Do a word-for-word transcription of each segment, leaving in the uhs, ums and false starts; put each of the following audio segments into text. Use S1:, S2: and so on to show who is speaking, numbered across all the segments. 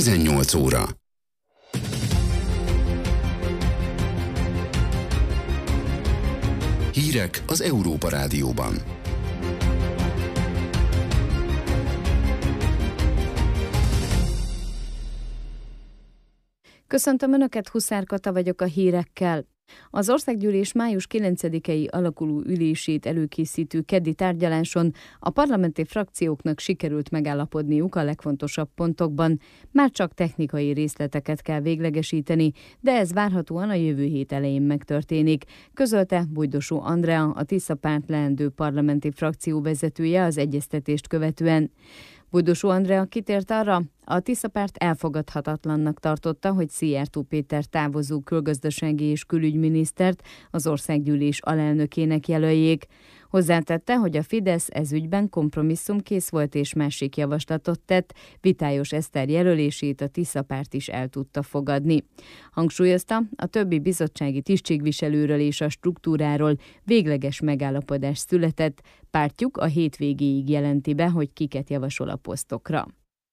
S1: tizennyolc óra. Hírek az Európa Rádióban.
S2: Köszöntöm Önöket, Huszár Kata vagyok a hírekkel. Az Országgyűlés május kilencedikei alakuló ülését előkészítő keddi tárgyaláson a parlamenti frakcióknak sikerült megállapodniuk a legfontosabb pontokban. Már csak technikai részleteket kell véglegesíteni, de ez várhatóan a jövő hét elején megtörténik, közölte Bujdosó Andrea, a Tisza Párt leendő parlamenti frakció vezetője az egyeztetést követően. Bujdosó Andrea kitért arra, a Tisza Párt elfogadhatatlannak tartotta, hogy Szijjártó Péter távozó külgazdasági és külügyminisztert az Országgyűlés alelnökének jelöljék. Hozzátette, hogy a Fidesz ezügyben kompromisszumkész volt és másik javaslatot tett, Vitályos Eszter jelölését a Tisza Párt is el tudta fogadni. Hangsúlyozta, a többi bizottsági tisztségviselőről és a struktúráról végleges megállapodás született, pártjuk a hétvégéig jelenti be, hogy kiket javasol a posztokra.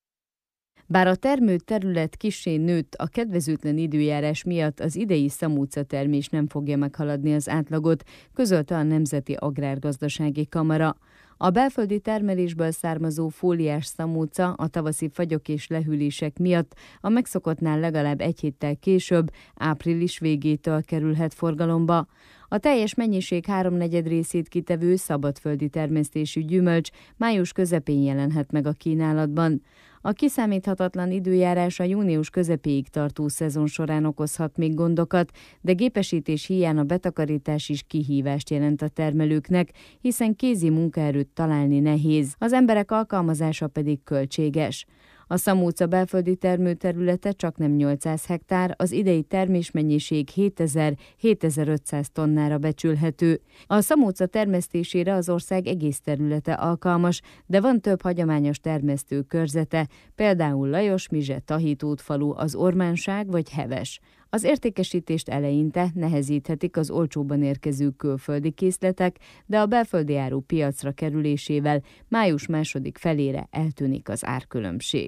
S2: Bár a termőt terület kissé nőtt, a kedvezőtlen időjárás miatt az idei szamóca termés nem fogja meghaladni az átlagot, közölte a Nemzeti Agrárgazdasági Kamara. A belföldi termelésből származó fóliás szamóca a tavaszi fagyok és lehűlések miatt a megszokottnál legalább egy héttel később, április végétől kerülhet forgalomba. A teljes mennyiség háromnegyed részét kitevő szabadföldi termesztésű gyümölcs május közepén jelenhet meg a kínálatban. A kiszámíthatatlan időjárás a június közepéig tartó szezon során okozhat még gondokat, de gépesítés híján a betakarítás is kihívást jelent a termelőknek, hiszen kézi munkaerőt találni nehéz, az emberek alkalmazása pedig költséges. A szamóca belföldi termőterülete csaknem nyolcszáz hektár, az idei termésmennyiség hétezer-hétezer-ötszáz tonnára becsülhető. A szamóca termesztésére az ország egész területe alkalmas, de van több hagyományos termesztő körzete, például Lajos, Mizse, Tahitótfalu, az Ormánság vagy Heves. Az értékesítést eleinte nehezíthetik az olcsóban érkező külföldi készletek, de a belföldi áru piacra kerülésével május második felére eltűnik az árkülönbség.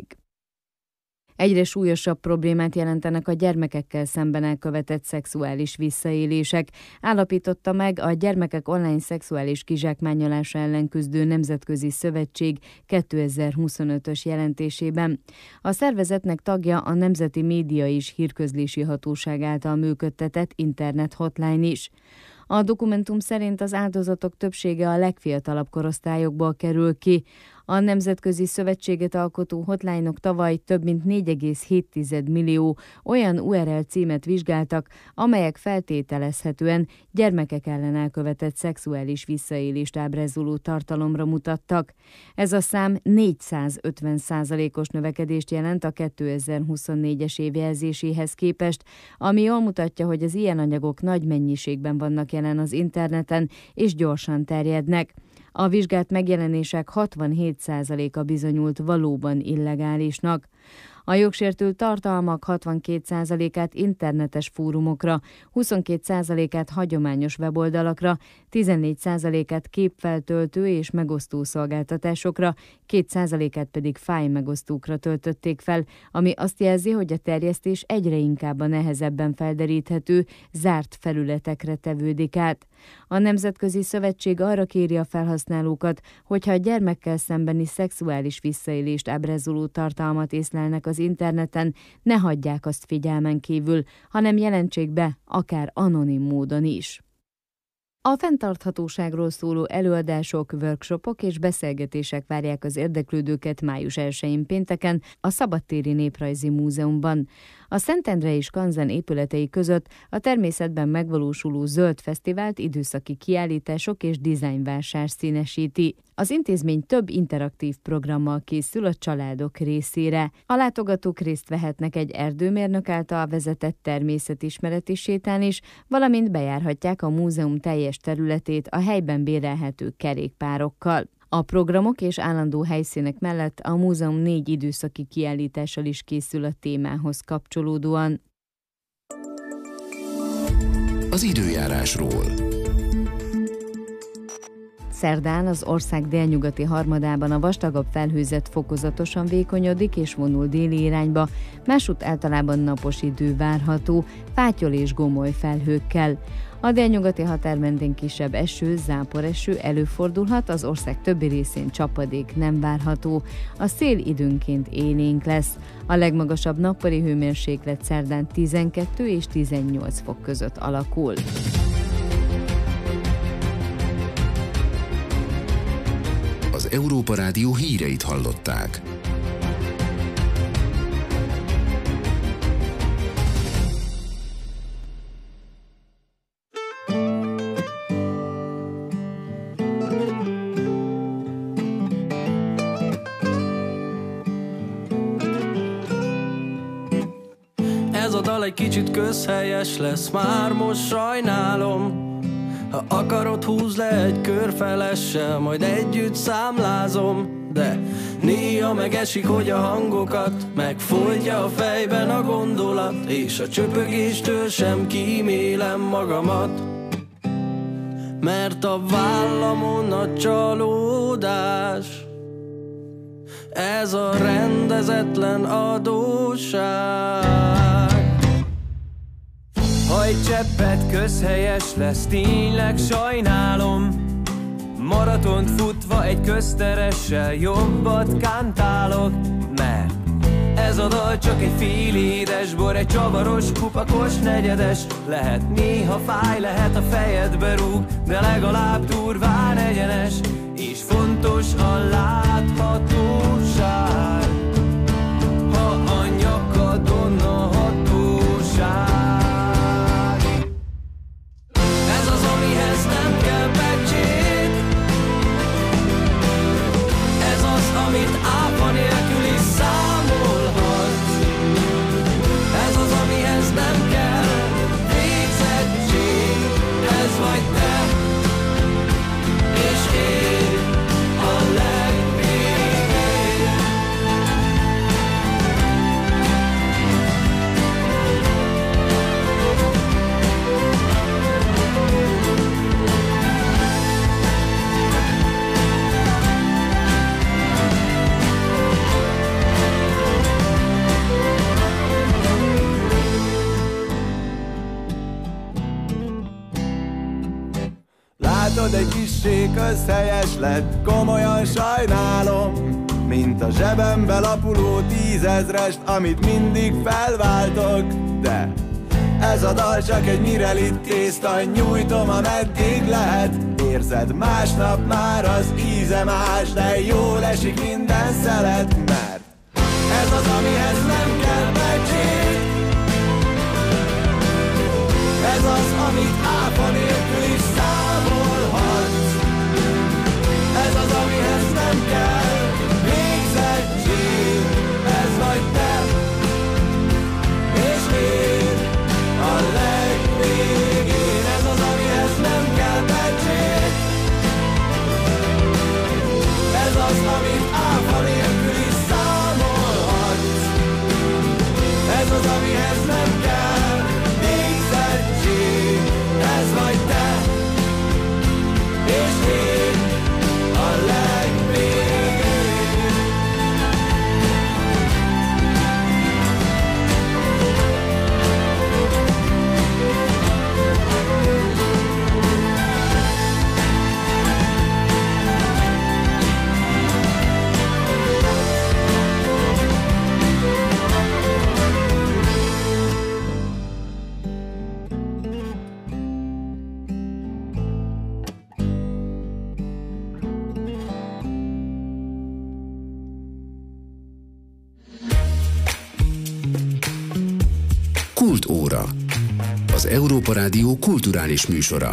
S2: Egyre súlyosabb problémát jelentenek a gyermekekkel szemben elkövetett szexuális visszaélések, állapította meg a Gyermekek online szexuális kizsákmányolása ellen küzdő Nemzetközi Szövetség kétezer-huszonötös jelentésében. A szervezetnek tagja a Nemzeti Média és Hírközlési Hatóság által működtetett internet hotline is. A dokumentum szerint az áldozatok többsége a legfiatalabb korosztályokból kerül ki. A Nemzetközi Szövetséget alkotó hotline-ok tavaly több mint négy egész hét millió olyan u er el címet vizsgáltak, amelyek feltételezhetően gyermekek ellen elkövetett szexuális visszaélést ábrázoló tartalomra mutattak. Ez a szám négyszázötven százalékos növekedést jelent a kétezer-huszonnégyes év jelzéséhez képest, ami jól mutatja, hogy az ilyen anyagok nagy mennyiségben vannak jelen az interneten és gyorsan terjednek. A vizsgált megjelenések hatvanhét százaléka bizonyult valóban illegálisnak. A jogsértő tartalmak hatvankét százalékát internetes fórumokra, huszonkét százalékát hagyományos weboldalakra, tizennégy százalékát képfeltöltő és megosztó szolgáltatásokra, két százalékát pedig fájlmegosztókra töltötték fel, ami azt jelzi, hogy a terjesztés egyre inkább a nehezebben felderíthető, zárt felületekre tevődik át. A Nemzetközi Szövetség arra kéri a felhasználókat, hogyha a gyermekkel szembeni szexuális visszaélést ábrázoló tartalmat észlelnek az interneten, ne hagyják azt figyelmen kívül, hanem jelentsék be, akár anonim módon is. A fenntarthatóságról szóló előadások, workshopok és beszélgetések várják az érdeklődőket május elsején pénteken a Szabadtéri Néprajzi Múzeumban. A Szentendre és Kanzen épületei között a természetben megvalósuló Zöld Fesztivált időszaki kiállítások és dizájnvásár színesíti. Az intézmény több interaktív programmal készül a családok részére. A látogatók részt vehetnek egy erdőmérnök által vezetett természetismereti sétán is, valamint bejárhatják a múzeum teljes területét a helyben bérelhető kerékpárokkal. A programok és állandó helyszínek mellett a múzeum négy időszaki kiállítással is készül a témához kapcsolódóan.
S1: Az időjárásról.
S2: Szerdán az ország délnyugati harmadában a vastagabb felhőzet fokozatosan vékonyodik és vonul déli irányba, másút általában napos idő várható, fátyol és gomoly felhőkkel. A délnyugati határ mentén kisebb eső, záporeső előfordulhat, az ország többi részén csapadék nem várható. A szél időnként élénk lesz. A legmagasabb nappali hőmérséklet szerdán tizenkettő és tizennyolc fok között alakul.
S1: Az Európa Rádió híreit hallották.
S3: Ez a dal egy kicsit közhelyes lesz, már most sajnálom. Ha akarod, húzd le egy körfelessel, majd együtt számlázom. De néha megesik, hogy a hangokat megfolytja a fejben a gondolat, és a csöpögéstől sem kímélem magamat. Mert a vállamon a csalódás, ez a rendezetlen adósság.
S4: Ha egy cseppet közhelyes lesz, tényleg sajnálom. Maratont futva egy közteressel jobbat kántálok. Mert ez a dal csak egy fél édes bor, egy csavaros, kupakos negyedes. Lehet néha fáj, lehet a fejedbe rúg, de legalább durván egyenes. És fontos a láthatóság, ha a nyakadon a hatóság. Ez az, amihez nem kell becsét, ez az, amit áfa nélkül is számolhatsz. Ez az, amihez nem kell végzettség, ez vagy te és én a legvégén.
S5: Látod, egy kissé közhelyes lett, komolyan sajnálom. Mint a zsebembe lapuló tízezrest, amit mindig felváltok. De ez a dal csak egy mirelit tészta, nyújtom ameddig lehet. Érzed, másnap már az íze más, de jól esik minden szelet. Mert ez az, amihez nem kell becsét, ez az, amit áfa nélkül is számolhatsz. Ez az, amihez nem kell végzettség, ez vagy te és én a legvégén. Ez az, amihez nem kell becsét, ez az, amit áfa nélkül is számolhatsz. Ez az, amihez nem kell végzettség, ez vagy te és én a legvégén.
S1: Kultóra. Az Európa Rádió kulturális műsora.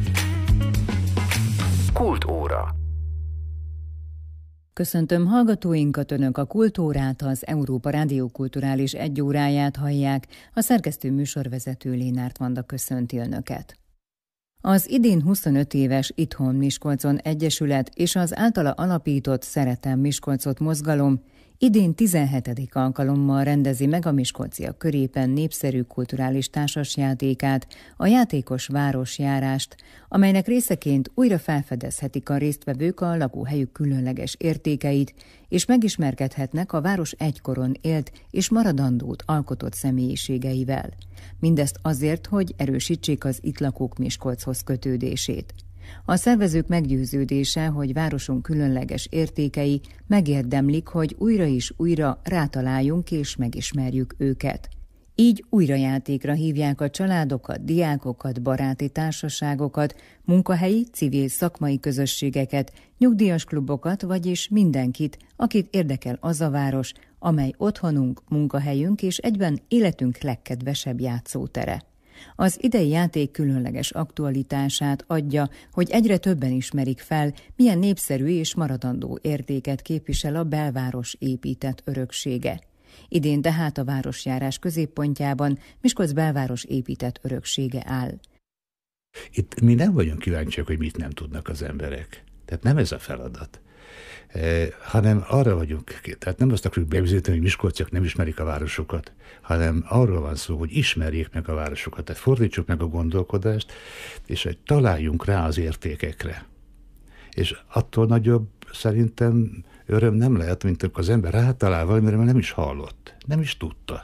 S1: Kultóra.
S6: Köszöntöm hallgatóinkat, Önök a Kultórát, az Európa Rádió kulturális egyóráját hallják, a szerkesztő műsorvezető Lénárt Vanda köszönti Önöket. Az idén huszonöt éves Itthon Miskolcon Egyesület és az általa alapított Szeretem Miskolcot mozgalom Idén tizenhetedik alkalommal rendezi meg a miskolciak körében népszerű kulturális társasjátékát, a Játékos Városjárást, amelynek részeként újra felfedezhetik a résztvevők a lakóhelyük különleges értékeit, és megismerkedhetnek a város egykoron élt és maradandót alkotott személyiségeivel. Mindezt azért, hogy erősítsék az itt lakók Miskolchoz kötődését. A szervezők meggyőződése, hogy városunk különleges értékei megérdemlik, hogy újra és újra rátaláljunk és megismerjük őket. Így újrajátékra hívják a családokat, diákokat, baráti társaságokat, munkahelyi, civil szakmai közösségeket, nyugdíjas klubokat, vagyis mindenkit, akit érdekel az a város, amely otthonunk, munkahelyünk és egyben életünk legkedvesebb játszótere. Az idei játék különleges aktualitását adja, hogy egyre többen ismerik fel, milyen népszerű és maradandó értéket képvisel a belváros épített öröksége. Idén tehát a városjárás középpontjában Miskolc belváros épített öröksége áll.
S7: Itt mi nem vagyunk kíváncsiak, hogy mit nem tudnak az emberek. Tehát nem ez a feladat. Eh, hanem arra vagyunk, tehát nem azt akarjuk bebizonyítani, hogy miskolciak nem ismerik a városokat, hanem arról van szó, hogy ismerjék meg a városokat, tehát fordítsuk meg a gondolkodást, és hogy találjunk rá az értékekre. És attól nagyobb szerintem öröm nem lehet, mint amikor az ember rátalál valamire, mert nem is hallott, nem is tudta.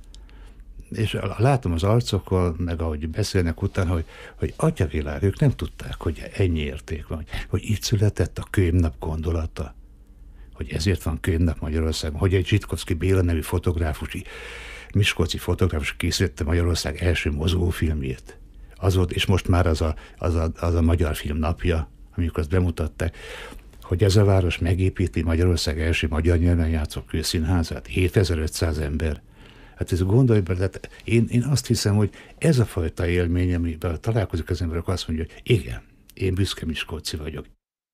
S7: És látom az arcokon, meg ahogy beszélnek utána, hogy, hogy atyavilág, ők nem tudták, hogy ennyi érték van, hogy itt született a könyvnap gondolata, hogy ezért van könyvnap Magyarországon, hogy egy Zsitkovszky Béla nevű fotográfus, miskolci fotográfus készítette Magyarország első mozgófilmjét. Az volt, és most már az a, az a, az a magyar film napja, amikor azt bemutatták, hogy ez a város megépíti Magyarország első magyar nyelven játszó kőszínházát, hétezer-ötszáz ember. Hát ez gondolj bele, hát én, én azt hiszem, hogy ez a fajta élmény, amiben találkozik az emberek, azt mondja, hogy igen, én büszke miskolci vagyok.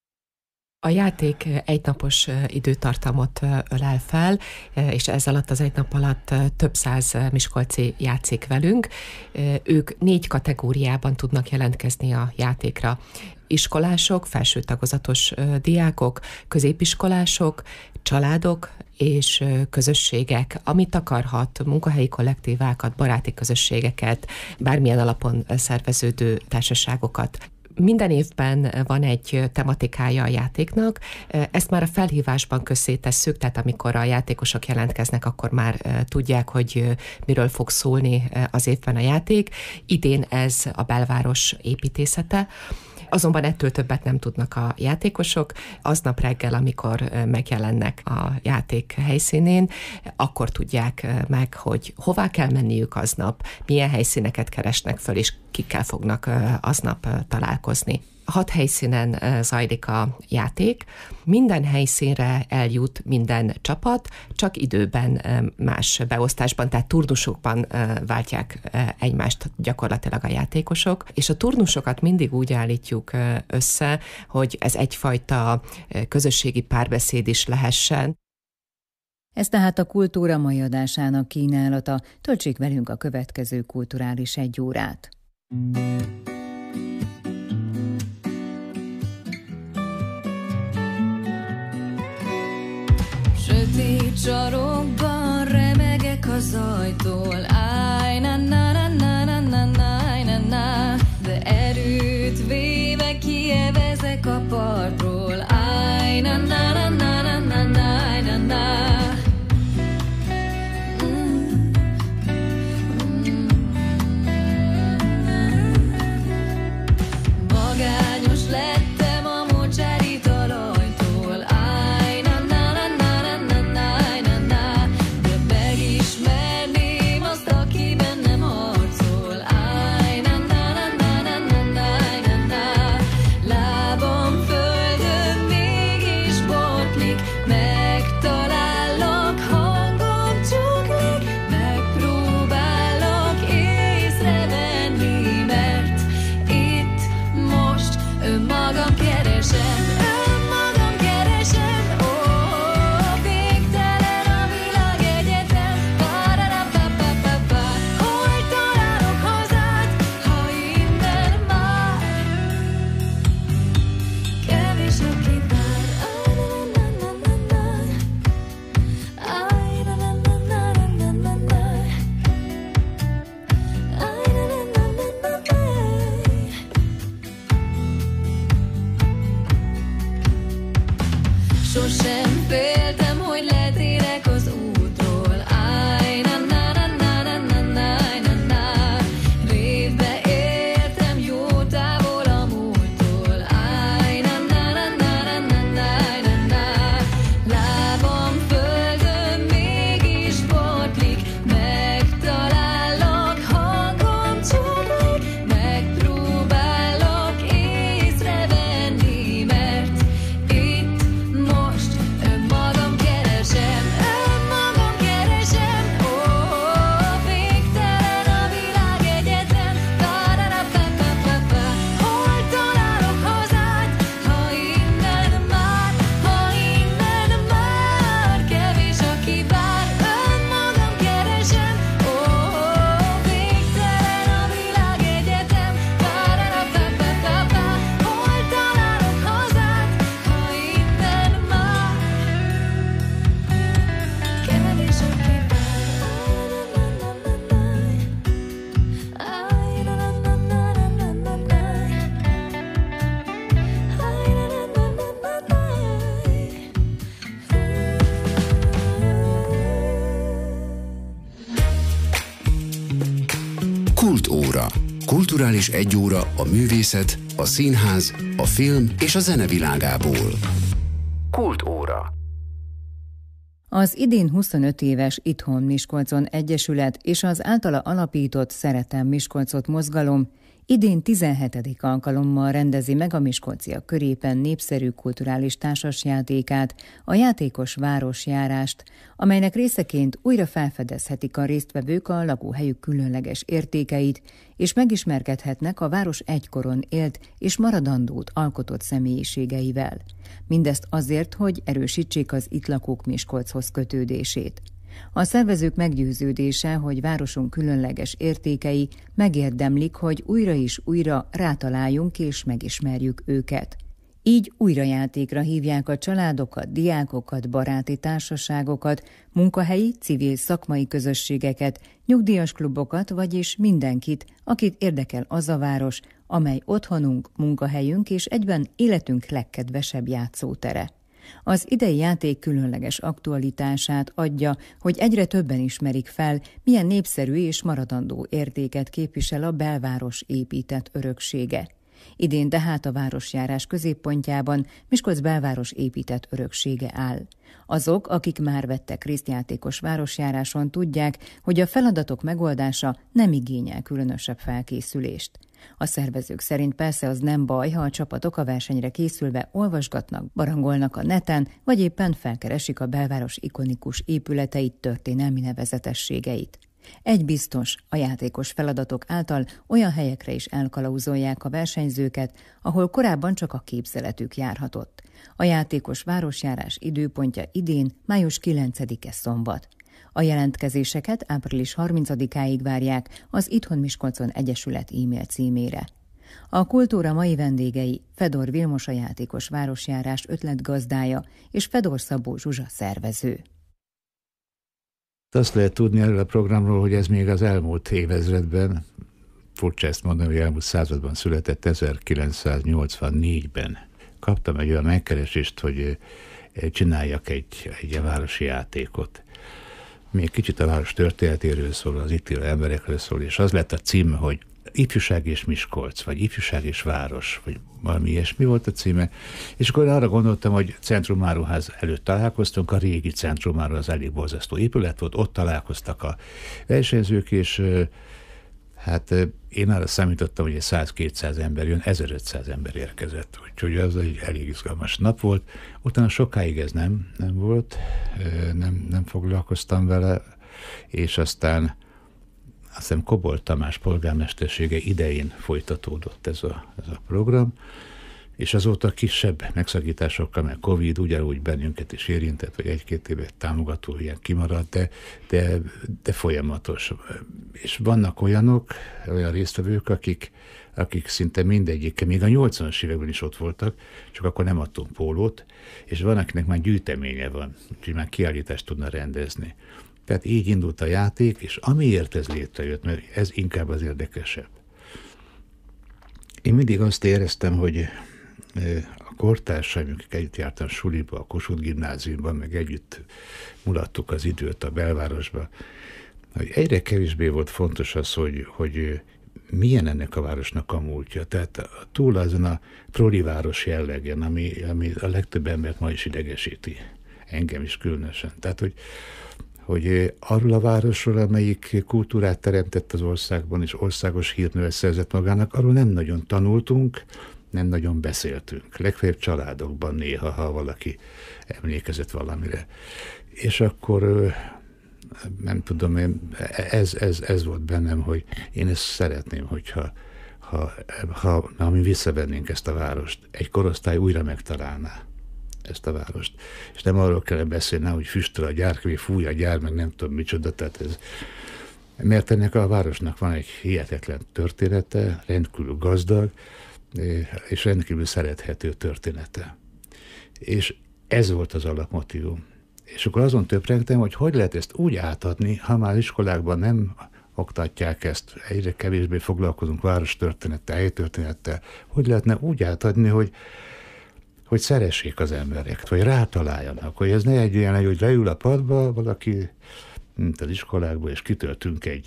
S8: A játék egynapos időtartamot ölel fel, és ez alatt az egy nap alatt több száz miskolci játszik velünk. Ők négy kategóriában tudnak jelentkezni a játékra. Iskolások, felső tagozatos diákok, középiskolások, családok és közösségek, amit akarhat, munkahelyi kollektívákat, baráti közösségeket, bármilyen alapon szerveződő társaságokat. Minden évben van egy tematikája a játéknak, ezt már a felhívásban közzétesszük, tehát amikor a játékosok jelentkeznek, akkor már tudják, hogy miről fog szólni az évben a játék. Idén ez a belváros építészete. Azonban ettől többet nem tudnak a játékosok. Aznap reggel, amikor megjelennek a játék helyszínén, akkor tudják meg, hogy hová kell menniük aznap, milyen helyszíneket keresnek föl, és kikkel fognak aznap találkozni. Hat helyszínen zajlik a játék. Minden helyszínre eljut minden csapat, csak időben más beosztásban, tehát turnusokban váltják egymást gyakorlatilag a játékosok, és a turnusokat mindig úgy állítjuk össze, hogy ez egyfajta közösségi párbeszéd is lehessen.
S6: Ez tehát a kultúra mai adásának kínálata. Töltsék velünk a következő kulturális egy órát.
S9: Sötét sarokban remegek az ajtól, áj, na, na, na, na, na, na, na, na, na, de erőt véve kievezek a partról, áj, na, na, na, na, na, na, na, na, na. Magányos lettem a mocsári talajtól, áj, na, na, na, na, na, na, na, na, de megismerném azt
S1: Kultóra. Kulturális egyóra a művészet, a színház, a film és a zene világából. Kultóra.
S6: Az idén huszonöt éves Itthon Miskolcon Egyesület és az általa alapított Szeretem Miskolcot mozgalom idén tizenhetedik alkalommal rendezi meg a miskolciak körében népszerű kulturális társasjátékát, a játékos városjárást, amelynek részeként újra felfedezhetik a résztvevők a lakóhelyük különleges értékeit, és megismerkedhetnek a város egykoron élt és maradandót alkotott személyiségeivel. Mindezt azért, hogy erősítsék az itt lakók Miskolchoz kötődését. A szervezők meggyőződése, hogy városunk különleges értékei megérdemlik, hogy újra és újra rátaláljunk és megismerjük őket. Így újrajátékra hívják a családokat, diákokat, baráti társaságokat, munkahelyi, civil szakmai közösségeket, nyugdíjas klubokat, vagyis mindenkit, akit érdekel az a város, amely otthonunk, munkahelyünk és egyben életünk legkedvesebb játszótere. Az idei játék különleges aktualitását adja, hogy egyre többen ismerik fel, milyen népszerű és maradandó értéket képvisel a belváros épített öröksége. Idén tehát a városjárás középpontjában Miskolc belváros épített öröksége áll. Azok, akik már vettek részt játékos városjáráson, tudják, hogy a feladatok megoldása nem igényel különösebb felkészülést. A szervezők szerint persze az nem baj, ha a csapatok a versenyre készülve olvasgatnak, barangolnak a neten, vagy éppen felkeresik a belváros ikonikus épületeit, történelmi nevezetességeit. Egy biztos, a játékos feladatok által olyan helyekre is elkalauzolják a versenyzőket, ahol korábban csak a képzeletük járhatott. A játékos városjárás időpontja idén május kilencedike szombat. A jelentkezéseket április harmincadikáig várják az Itthon Miskolcon Egyesület e-mail címére. A kultúra mai vendégei Fedor Vilmos, a játékos városjárás ötletgazdája, és Fedor Szabó Zsuzsa szervező.
S7: Azt lehet tudni erről a programról, hogy ez még az elmúlt évezredben, furcsa ezt mondani, hogy elmúlt században született, ezerkilencszáznyolcvannégyben kaptam egy olyan megkeresést, hogy csináljak egy, egy városi játékot. Még kicsit a város történetéről szól, az itt élő emberekről szól, és az lett a cím, hogy Ifjúság és Miskolc, vagy Ifjúság és Város, vagy valami ilyesmi volt a címe. És akkor arra gondoltam, hogy Centrumáruház előtt találkoztunk, a régi Centrumáruház elég borzasztó épület volt, ott találkoztak a versenyzők, és hát én arra számítottam, hogy száz-kétszáz ember jön, ezerötszáz ember érkezett, úgyhogy az egy elég izgalmas nap volt. Utána sokáig ez nem, nem volt, nem, nem foglalkoztam vele, és aztán azt hiszem Kobol Tamás polgármestersége idején folytatódott ez a, ez a program, és azóta kisebb megszakításokkal, mert Covid ugyanúgy bennünket is érintett, vagy egy-két éve támogató ilyen kimaradt, de, de, de folyamatos. És vannak olyanok, olyan résztvevők, akik, akik szinte mindegyik, még a nyolcvanas években is ott voltak, csak akkor nem adtunk pólót, és van, akinek már gyűjteménye van, úgyhogy már kiállítást tudna rendezni. Tehát így indult a játék, és amiért ez létrejött, mert ez inkább az érdekesebb. Én mindig azt éreztem, hogy a kortársaim, akik együtt jártam suliba, a Kossuth gimnáziumban, meg együtt mulattuk az időt a belvárosba, hogy egyre kevésbé volt fontos az, hogy, hogy milyen ennek a városnak a múltja. Tehát túl azon a proliváros jellegen, ami, ami a legtöbb embert ma is idegesíti. Engem is különösen. Tehát, hogy hogy arról a városról, amelyik kultúrát teremtett az országban, és országos hírnevet szerzett magának, arról nem nagyon tanultunk, nem nagyon beszéltünk. Legfeljebb családokban néha, ha valaki emlékezett valamire. És akkor nem tudom, ez, ez, ez volt bennem, hogy én ezt szeretném, hogyha ha, ha, ha mi visszavennénk ezt a várost, egy korosztály újra megtalálná ezt a várost. És nem arról kellene beszélni, hogy füstöl a gyár, vagy fúj a gyár, meg nem tudom micsoda, tehát ez... Mert ennek a városnak van egy hihetetlen története, rendkívül gazdag, és rendkívül szerethető története. És ez volt az alapmotívum. És akkor azon töprengtem, hogy hogy lehet ezt úgy átadni, ha már iskolákban nem oktatják ezt, egyre kevésbé foglalkozunk várostörténettel, helytörténettel, hogy lehetne úgy átadni, hogy hogy szeressék az emberek, vagy rátaláljanak, hogy ez ne egy ilyen, hogy leül a padba valaki, mint az iskolákban, és kitöltünk egy,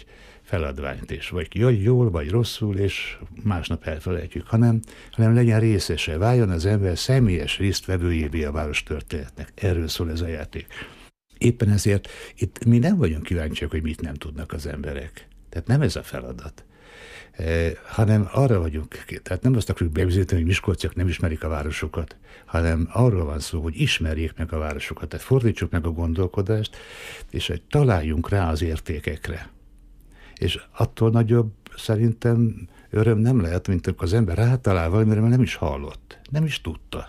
S7: feladványt, és vagy jól, vagy rosszul, és másnap elfelejtjük, hanem, hanem legyen részese, váljon az ember személyes résztvevőjévé a város történetnek. Erről szól ez a játék. Éppen ezért itt mi nem vagyunk kíváncsiak, hogy mit nem tudnak az emberek. Tehát nem ez a feladat. Eh, hanem arra vagyunk, tehát nem azt akarjuk bebizonyítani, hogy miskolciak nem ismerik a városokat, hanem arról van szó, hogy ismerjék meg a városokat, tehát fordítsuk meg a gondolkodást, és hogy találjunk rá az értékekre. És attól nagyobb szerintem öröm nem lehet, mint amikor az ember rátalál valamire, mert nem is hallott, nem is tudta.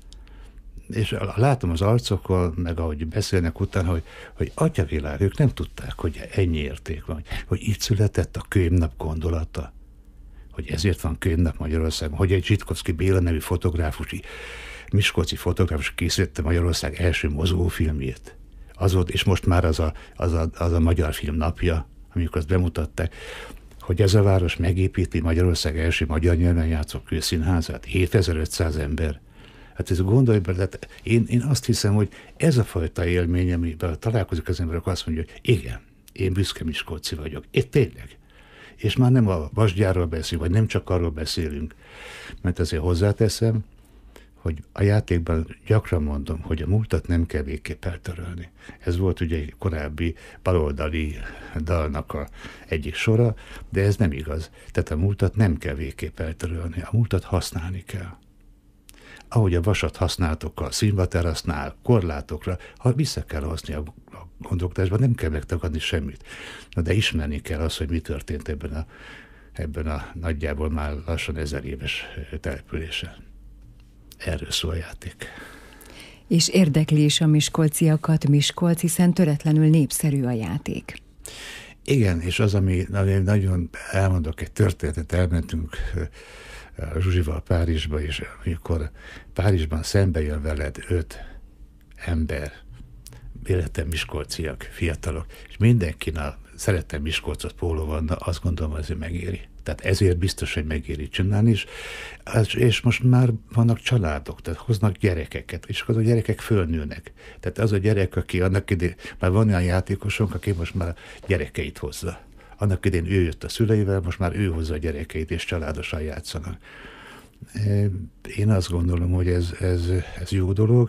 S7: És látom az arcokon, meg ahogy beszélnek utána, hogy, hogy atyavilág, ők nem tudták, hogy ennyi érték van, hogy itt született a könyvnap gondolata, hogy ezért van könyvnap Magyarországon, hogy egy Zsitkovszky Béla nevű fotográfus, miskolci fotográfus készítette Magyarország első mozgófilmjét. Az volt, és most már az a, az a, az a magyar film napja, amikor azt bemutatták, hogy ez a város megépíti Magyarország első magyar nyelven játszó kőszínházát, hétezer-ötszáz ember. Hát ez gondolj bele, hát én, én azt hiszem, hogy ez a fajta élmény, amiben találkozik az ember, akkor azt mondja, hogy igen, én büszke miskolci vagyok. Én tényleg. És már nem a Vasgyárról beszélünk, vagy nem csak arról beszélünk, mert azért hozzáteszem, hogy a játékban gyakran mondom, hogy a múltat nem kell végképp eltörölni. Ez volt ugye egy korábbi baloldali dalnak a egyik sora, de ez nem igaz. Tehát a múltat nem kell végképp eltörölni, a múltat használni kell. Ahogy a vasat használtok a színvaterasznál, korlátokra, ha vissza kell hozni a gondolkodásba, nem kell megtagadni semmit. Na de ismerni kell azt, hogy mi történt ebben a, ebben a nagyjából már lassan ezer éves településen. Erről szól a játék.
S6: És érdekli is a miskolciakat Miskolc, hiszen töretlenül népszerű a játék.
S7: Igen, és az, ami nagyon elmondok egy történetet, elmentünk Zsuzsival Párizsba, és amikor Párizsban szembe jön veled öt ember, véletlen miskolciak, fiatalok, és mindenkinek szerettem Miskolcot póló van, azt gondolom, hogy azért megéri. Tehát ezért biztos, hogy megéri csinálni is. És most már vannak családok, tehát hoznak gyerekeket, és akkor a gyerekek fölnőnek. Tehát az a gyerek, aki annak idén, már van olyan játékosunk, aki most már gyerekeit hozza. Annak idén ő jött a szüleivel, most már ő hozza a gyerekeit, és családosan játszanak. Én azt gondolom, hogy ez, ez, ez jó dolog.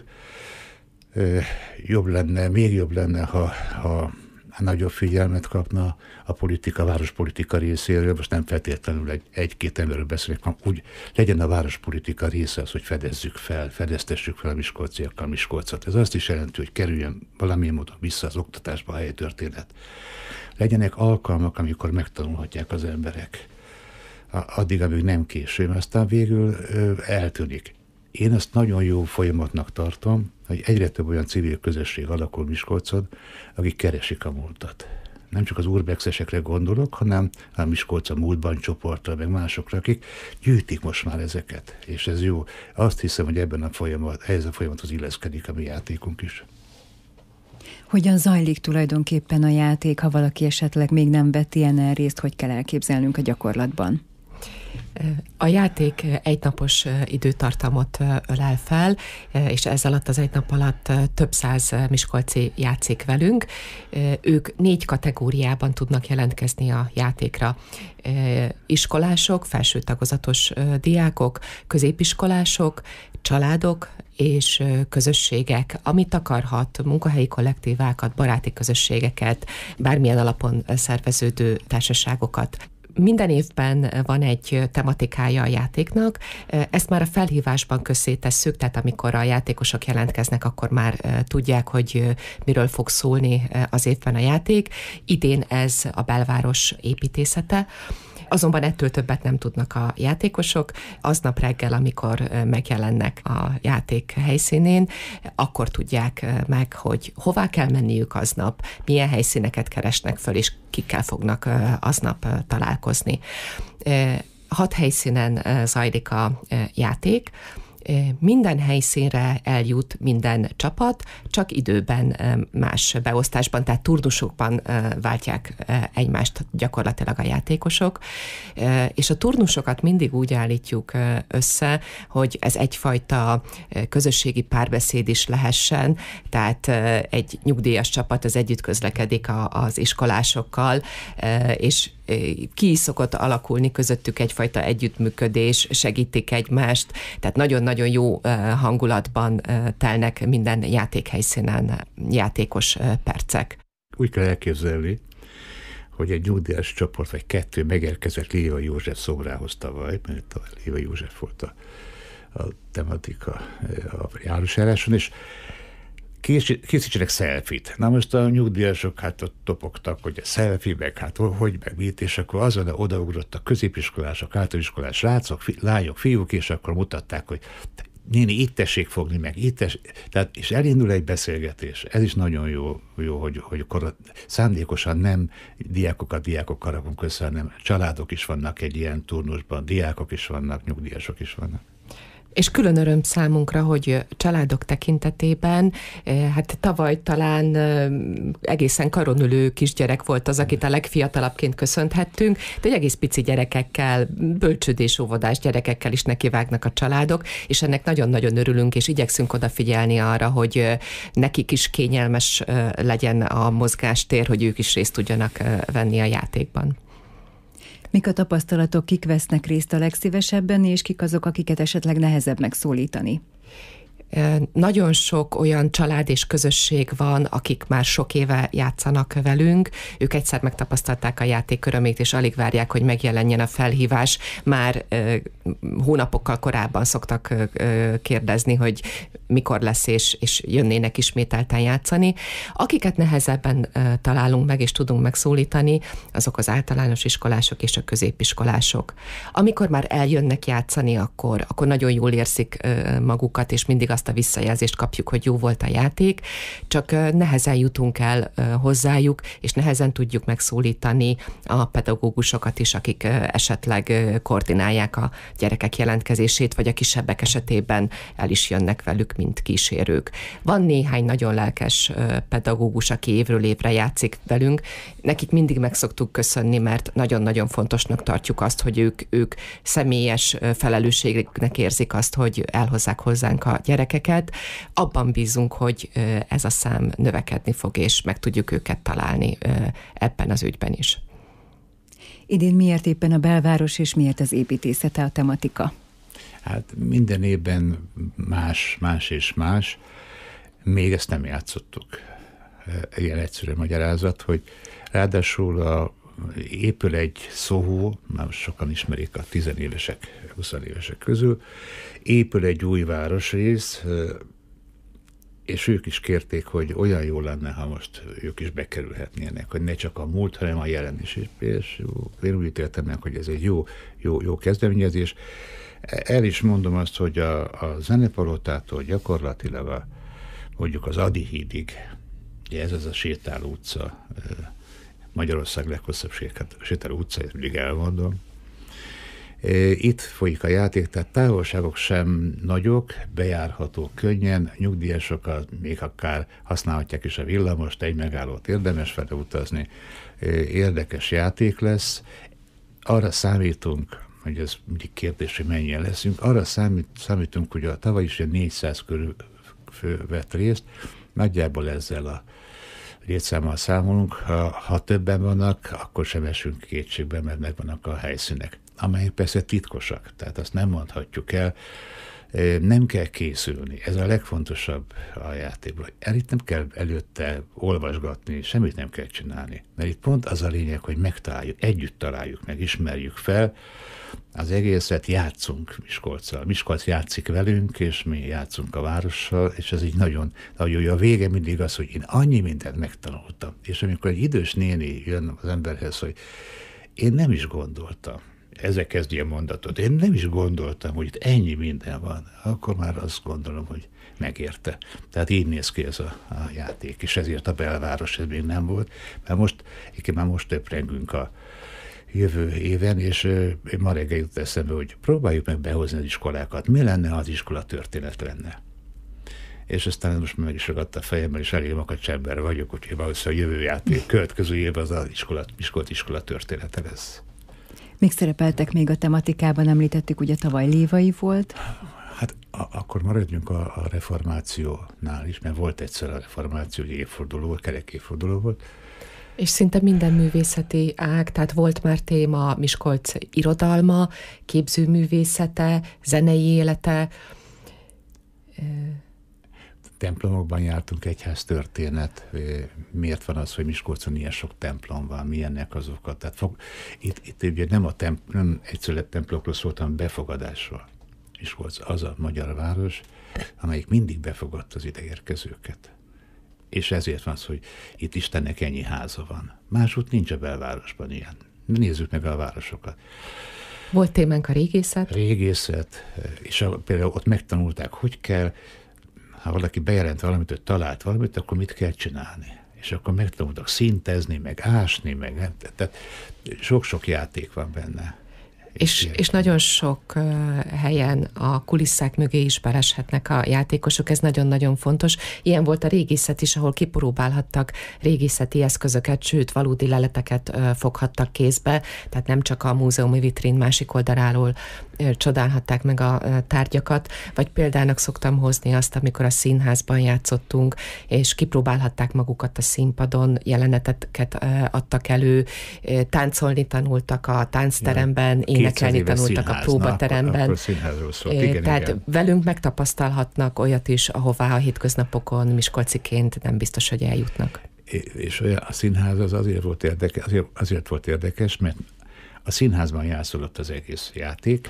S7: Jobb lenne, még jobb lenne, ha, ha nagyobb figyelmet kapna a politika, a várospolitika részéről. Most nem feltétlenül egy, egy-két emberről beszélek, hanem úgy legyen a várospolitika része az, hogy fedezzük fel, fedeztessük fel a miskolciakkal Miskolcot. Ez azt is jelenti, hogy kerüljön valamilyen módon vissza az oktatásba a helytörténet. Legyenek alkalmak, amikor megtanulhatják az emberek. Addig, amíg nem késő, aztán végül ö, eltűnik. Én ezt nagyon jó folyamatnak tartom, hogy egyre több olyan civil közösség alakul Miskolcon, akik keresik a múltat. Nem csak az urbexesekre gondolok, hanem a Miskolc a múltban csoportra, meg másokra, akik gyűjtik most már ezeket, és ez jó. Azt hiszem, hogy ebben a folyamat, ehhez a folyamathoz illeszkedik a mi játékunk is.
S6: Hogyan zajlik tulajdonképpen a játék, ha valaki esetleg még nem vett ilyen el részt, hogy kell elképzelnünk a gyakorlatban?
S8: A játék egynapos időtartamot ölel fel, és ez alatt az egy nap alatt több száz miskolci játszik velünk. Ők négy kategóriában tudnak jelentkezni a játékra. Iskolások, felső tagozatos diákok, középiskolások, családok és közösségek, amit akarhat, munkahelyi kollektívákat, baráti közösségeket, bármilyen alapon szerveződő társaságokat. Minden évben van egy tematikája a játéknak, ezt már a felhívásban közzétesszük, tehát amikor a játékosok jelentkeznek, akkor már tudják, hogy miről fog szólni az évben a játék. Idén ez a belváros építészete. Azonban ettől többet nem tudnak a játékosok. Aznap reggel, amikor megjelennek a játék helyszínén, akkor tudják meg, hogy hová kell menniük aznap, milyen helyszíneket keresnek föl, és kikkel fognak aznap találkozni. Hat helyszínen zajlik a játék. Minden helyszínre eljut minden csapat, csak időben más beosztásban, tehát turnusokban váltják egymást gyakorlatilag a játékosok, és a turnusokat mindig úgy állítjuk össze, hogy ez egyfajta közösségi párbeszéd is lehessen, tehát egy nyugdíjas csapat az együtt közlekedik az iskolásokkal, és ki is szokott alakulni közöttük egyfajta együttműködés, segítik egymást, tehát nagyon-nagyon jó hangulatban telnek minden játékhelyszínen játékos percek.
S7: Úgy kell elképzelni, hogy egy nyugdíjas csoport vagy kettő megérkezett Lévai József szobrához tavaly, mert Lévai József volt a, a tematika a járósáráson, és készítsenek szelfit. Na most a nyugdíjasok hát ott topogtak, hogy a szelfi, meg hát hogy, meg mit, és akkor azon odaugrottak középiskolások, általánosiskolás rácok, fi, lányok, fiúk, és akkor mutatták, hogy néni, itt tessék fogni, meg itt tessék. Tehát, és elindul egy beszélgetés. Ez is nagyon jó, jó hogy, hogy akkor szándékosan nem diákokat diákokkal rakunk össze, hanem családok is vannak egy ilyen turnusban, diákok is vannak, nyugdíjasok is vannak.
S8: És külön öröm számunkra, hogy családok tekintetében, hát tavaly talán egészen karonülő kisgyerek volt az, akit a legfiatalabbként köszönthettünk, de egy egész pici gyerekekkel, bölcsődés óvodás gyerekekkel is nekivágnak a családok, és ennek nagyon-nagyon örülünk, és igyekszünk odafigyelni arra, hogy nekik is kényelmes legyen a mozgástér, hogy ők is részt tudjanak venni a játékban.
S6: Mik a tapasztalatok, kik vesznek részt a legszívesebben, és kik azok, akiket esetleg nehezebb megszólítani?
S8: Nagyon sok olyan család és közösség van, akik már sok éve játszanak velünk. Ők egyszer megtapasztalták a játék örömét, és alig várják, hogy megjelenjen a felhívás. Már uh, hónapokkal korábban szoktak uh, kérdezni, hogy mikor lesz, és, és jönnének ismételten játszani. Akiket nehezebben uh, találunk meg, és tudunk megszólítani, azok az általános iskolások és a középiskolások. Amikor már eljönnek játszani, akkor, akkor nagyon jól érzik uh, magukat, és mindig azt a visszajelzést kapjuk, hogy jó volt a játék, csak nehezen jutunk el hozzájuk, és nehezen tudjuk megszólítani a pedagógusokat is, akik esetleg koordinálják a gyerekek jelentkezését, vagy a kisebbek esetében el is jönnek velük, mint kísérők. Van néhány nagyon lelkes pedagógus, aki évről évre játszik velünk. Nekik mindig meg szoktuk köszönni, mert nagyon-nagyon fontosnak tartjuk azt, hogy ők, ők személyes felelősségnek érzik azt, hogy elhozzák hozzánk a gyerekeket. Abban bízunk, hogy ez a szám növekedni fog, és meg tudjuk őket találni ebben az ügyben is.
S6: Idén miért éppen a belváros, és miért az építészete a tematika?
S7: Hát minden évben más, más és más. Még ezt nem játszottuk. Ilyen egyszerű magyarázat, hogy ráadásul a, épül egy Soho, már sokan ismerik a tizenévesek, huszonévesek közül, épül egy új városrész, és ők is kérték, hogy olyan jó lenne, ha most ők is bekerülhetnének, hogy ne csak a múlt, hanem a jelen is. És én úgy ítéltem meg, hogy ez egy jó, jó, jó kezdeményezés. El is mondom azt, hogy a, a Zenepalotától gyakorlatilag a, mondjuk az Ady hídig, ez az a sétáló utca, Magyarország leghosszabb sétáló utca, ezt mindig elmondom. Itt folyik a játék, tehát távolságok sem nagyok, bejárható könnyen, nyugdíjasokat még akár használhatják is a villamost, egy megállót érdemes vele utazni. Érdekes játék lesz. Arra számítunk, hogy ez mindig kérdés, hogy mennyien leszünk, arra számít, számítunk, hogy a tavaly is négyszáz körül vett részt, nagyjából ezzel a létszámmal számolunk, ha, ha többen vannak, akkor sem esünk kétségbe, mert megvannak a helyszínek, amelyek persze titkosak, tehát azt nem mondhatjuk el, nem kell készülni, ez a legfontosabb a játékban. El itt nem kell előtte olvasgatni, semmit nem kell csinálni, mert itt pont az a lényeg, hogy megtaláljuk, együtt találjuk meg, ismerjük fel az egészet, játszunk Miskolccal. Miskolc játszik velünk, és mi játszunk a várossal, és ez így nagyon, nagyon jó. A vége mindig az, hogy én annyi mindent megtanultam. És amikor egy idős néni jön az emberhez, hogy én nem is gondoltam, ezzel kezdje a mondatot, én nem is gondoltam, hogy itt ennyi minden van, akkor már azt gondolom, hogy megérte. Tehát így néz ki ez a, a játék, és ezért a belváros ez még nem volt, mert most, már most töprengünk a jövő éven, és ma reggel jut eszembe, hogy próbáljuk meg behozni az iskolákat. Mi lenne, ha az iskola történet lenne? És aztán most meg is ragadta a fejemben, és elég makacs ember vagyok, úgyhogy valószínűleg a jövő játék, következő évben az az iskola, iskola, iskola története lesz.
S6: Még szerepeltek még a tematikában, említettük, ugye tavaly Lévai volt.
S7: Hát a- akkor maradjunk a, a reformációnál is, mert volt egyszer a reformáció, hogy évforduló, kerek évforduló volt.
S8: És szinte minden művészeti ág, tehát volt már téma Miskolc irodalma, képzőművészete, zenei élete.
S7: Templomokban jártunk, egyház történet. Miért van az, hogy Miskolcon ilyen sok templom van, milyennek az oka? Tehát fog, itt, itt ugye nem, a temp, nem egyszerűen templomokról szólt, hanem befogadásról. Miskolc az a magyar város, amelyik mindig befogadta az ideérkezőket. És ezért van az, hogy itt Istennek ennyi háza van. Másút nincs a belvárosban ilyen. Nézzük meg a városokat.
S8: Volt témánk a régészet?
S7: Régészet, és a, például ott megtanulták, hogy kell, ha valaki bejelent valamit, hogy talált valamit, akkor mit kell csinálni. És akkor megtanultak szintezni, meg ásni, meg tehát sok-sok játék van benne.
S8: És, és nagyon sok uh, helyen a kulisszák mögé is beleshetnek a játékosok, ez nagyon-nagyon fontos. Ilyen volt a régészet is, ahol kipróbálhattak régészeti eszközöket, sőt, valódi leleteket uh, foghattak kézbe, tehát nem csak a múzeumi vitrín másik oldaláról uh, csodálhatták meg a uh, tárgyakat, vagy példának szoktam hozni azt, amikor a színházban játszottunk, és kipróbálhatták magukat a színpadon, jeleneteket uh, adtak elő, uh, táncolni tanultak a táncteremben, ja. Énekelni tanultak a próbateremben.
S7: Akkor színházról szólt. Igen,
S8: Tehát
S7: igen.
S8: velünk megtapasztalhatnak olyat is, ahová a hétköznapokon miskolciként nem biztos, hogy eljutnak.
S7: És a színház az azért volt érdekes, azért, azért volt érdekes, mert a színházban játszódott az egész játék,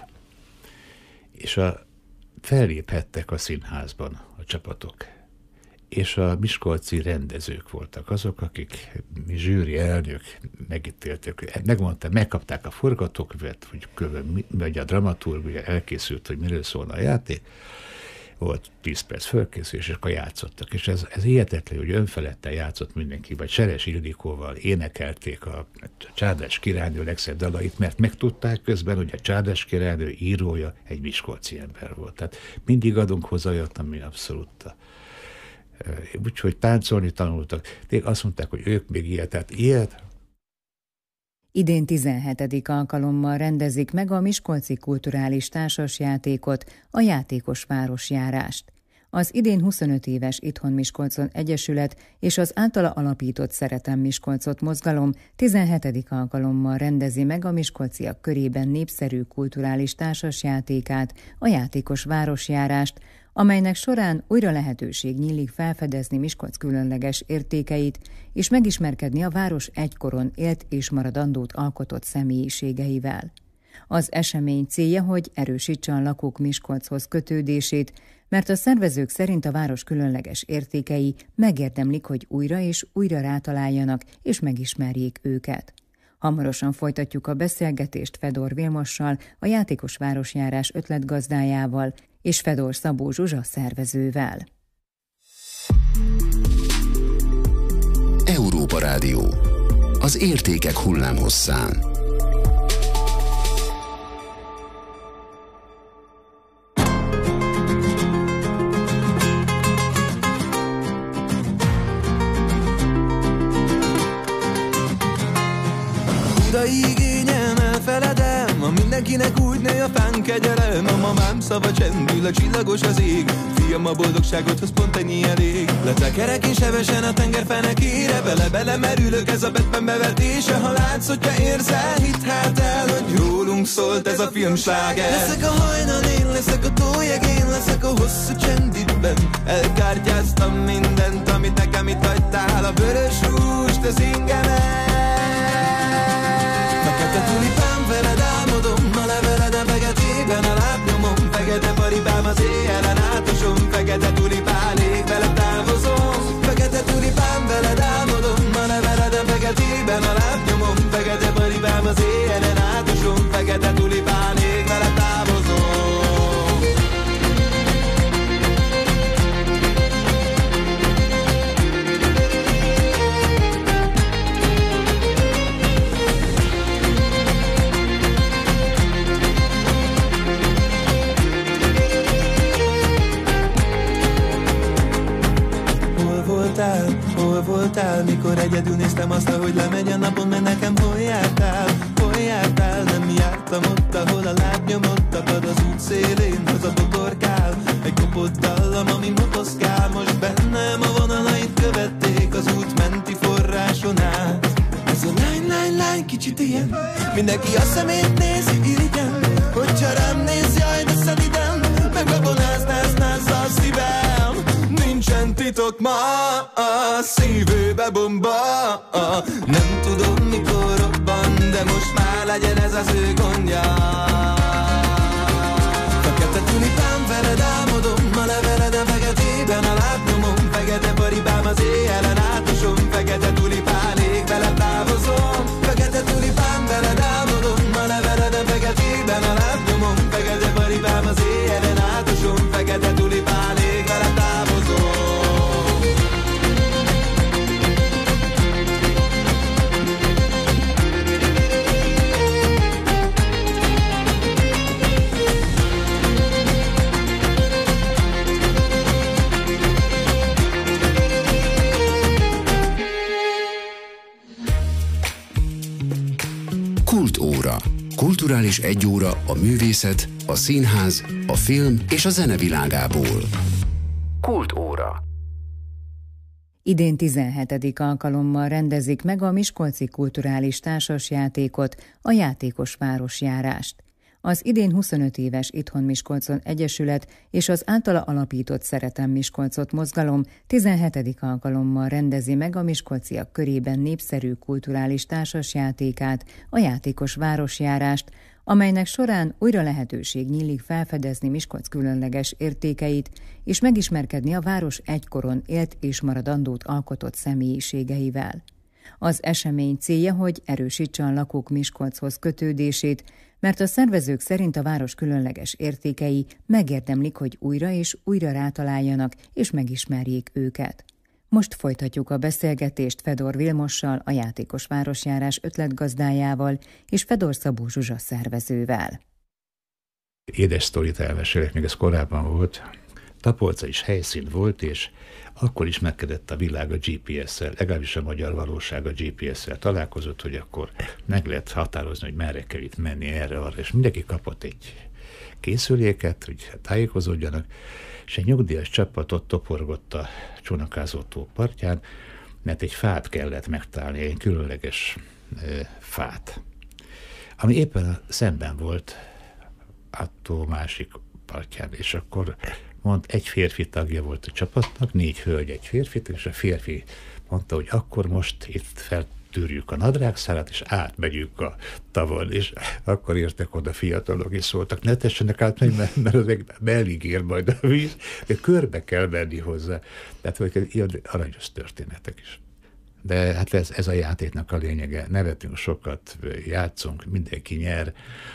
S7: és a, felléphettek a színházban a csapatok. És a miskolci rendezők voltak azok, akik mi zsűri elnök megítélték, megmondták, megkapták a forgatókönyvet, vagy a dramaturg ugye elkészült, hogy miről szólna a játék, volt tíz perc fölkészülés, és akkor játszottak. És ez, ez hihetetlen, hogy önfeledten játszott mindenki, vagy Seres Ildikóval énekelték a Csárdás királynő legszebb dalait, mert megtudták közben, hogy a Csárdás királynő írója egy miskolci ember volt. Tehát mindig adunk hozzá olyat, ami abszolút. Úgyhogy táncolni tanultak. Tényleg azt mondták, hogy ők még ilyet, tehát ilyet.
S6: Idén tizenhetedik alkalommal rendezik meg a Miskolci Kulturális Társasjátékot, a Játékos Városjárást. Az idén huszonöt éves Itthon Miskolcon Egyesület és az általa alapított Szeretem Miskolcot mozgalom tizenhetedik alkalommal rendezi meg a miskolciak körében népszerű kulturális társasjátékát, a Játékos Városjárást, amelynek során újra lehetőség nyílik felfedezni Miskolc különleges értékeit, és megismerkedni a város egykoron élt és maradandót alkotott személyiségeivel. Az esemény célja, hogy erősítse a lakók Miskolchoz kötődését, mert a szervezők szerint a város különleges értékei megérdemlik, hogy újra és újra rátaláljanak és megismerjék őket. Hamarosan folytatjuk a beszélgetést Fedor Vilmossal, a Játékos Városjárás ötletgazdájával, és Fedor Szabó Zsuzsa szervezővel.
S1: Európa Rádió. Az értékek hullámhosszán.
S3: Igényem elfeledem, ma mindenkinek úgy nő a fánkegyelem. A mamám szava csendül, a csillagos az ég. Fiam, a boldogságot hoz pont ennyi elég. Letekerek és hevesen a tenger fenekére, bele-bele merülök, ez a Batman bevetése. Ha látsz, hogyha érzel, hidd hát el, hogy rólunk szólt ez a filmsláger. Leszek a hajnal, én leszek a tójeg, én leszek a hosszú csendidben. Elkártyáztam mindent, amit nekem itt hagytál. A vörös rúst, az ingemet. Fekete tulipám, veled álmodom, a leveled a fegetében a lábnyomom. Fekete paripám, az éjjelen átosom, fekete tulipán, ég veled távozom. Fekete tulipám, veled álmodom, a leveled a fegetében a lábnyomom. Fekete paripám, az éjjelen átosom, fekete tulipán, ég veled távozom. Hol voltál, mikor egyedül néztem azt, ahogy lemegy a napon, mert nekem hol jártál, hol jártál, nem jártam ott, ahol a lábnyomot tapad az út szélén, haza botorkál, egy kopott dallam, ami motoszkál, most bennem a vonalait követték az út menti forráson át.
S10: mint ilyen. Mindenki a szemét nézi irigyen, hogyha rám néz, jaj, de szeliden, megbabonáz, náz, náz a szívem. Nincsen titok ma, a szívőbe bomba. Nem tudom mikor robban, de most már legyen ez az ő gondja. Fekete tulipám, veled álmodom, a leveleden fegetében a lábnyomom. Fekete paripám az éjjelen átosom, fekete tulipán ég, veled távozom. Fekete tulipám, veled álmodom, a leveleden fegetében a lábnyomom. Fekete paripám az éjjelen átosom, fekete tulipán ég, veled távozom.
S1: Kultóra. Kulturális egyóra a művészet, a színház, a film és a zene világából. Kultóra.
S6: Idén tizenhetedik alkalommal rendezik meg a Miskolci Kulturális Társasjátékot, a Játékos Városjárást. Az idén huszonöt éves Itthon Miskolcon Egyesület és az általa alapított Szeretem Miskolcot mozgalom tizenhetedik alkalommal rendezi meg a miskolciak körében népszerű kulturális társasjátékát, a Játékos Városjárást, amelynek során újra lehetőség nyílik felfedezni Miskolc különleges értékeit és megismerkedni a város egykoron élt és maradandót alkotott személyiségeivel. Az esemény célja, hogy erősítse a lakók Miskolchoz kötődését, mert a szervezők szerint a város különleges értékei megérdemlik, hogy újra és újra rátaláljanak és megismerjék őket. Most folytatjuk a beszélgetést Fedor Vilmossal, a Játékos Városjárás ötletgazdájával és Fedor Szabó Zsuzsa szervezővel.
S7: Édes sztorit elmesélek, még ez korábban volt. Tapolca is helyszín volt, és akkor ismerkedett a világ a gé pé es-szel, legalábbis a magyar valóság a gé pé es-szel találkozott, hogy akkor meg lehet határozni, hogy merre kell itt menni, erre, arra, és mindenki kapott egy készüléket, hogy tájékozódjanak, és egy nyugdíjas csapat ott toporgott a Csónakázó tó partján, mert egy fát kellett megtalálni, egy különleges e, fát, ami éppen a szemben volt a tó másik partján, és akkor mond, egy férfi tagja volt a csapatnak, négy hölgy, egy férfi, és a férfi mondta, hogy akkor most itt feltűrjük a nadrágszálát, és átmegyünk a tavon, és akkor értek oda fiatalok, és szóltak, ne tessenek át, mert, mert az beligér majd a víz, de körbe kell menni hozzá. Tehát hogy ilyen aranyos történetek is. De hát ez, ez a játéknak a lényege. Nevetünk sokat, játszunk, mindenki nyer.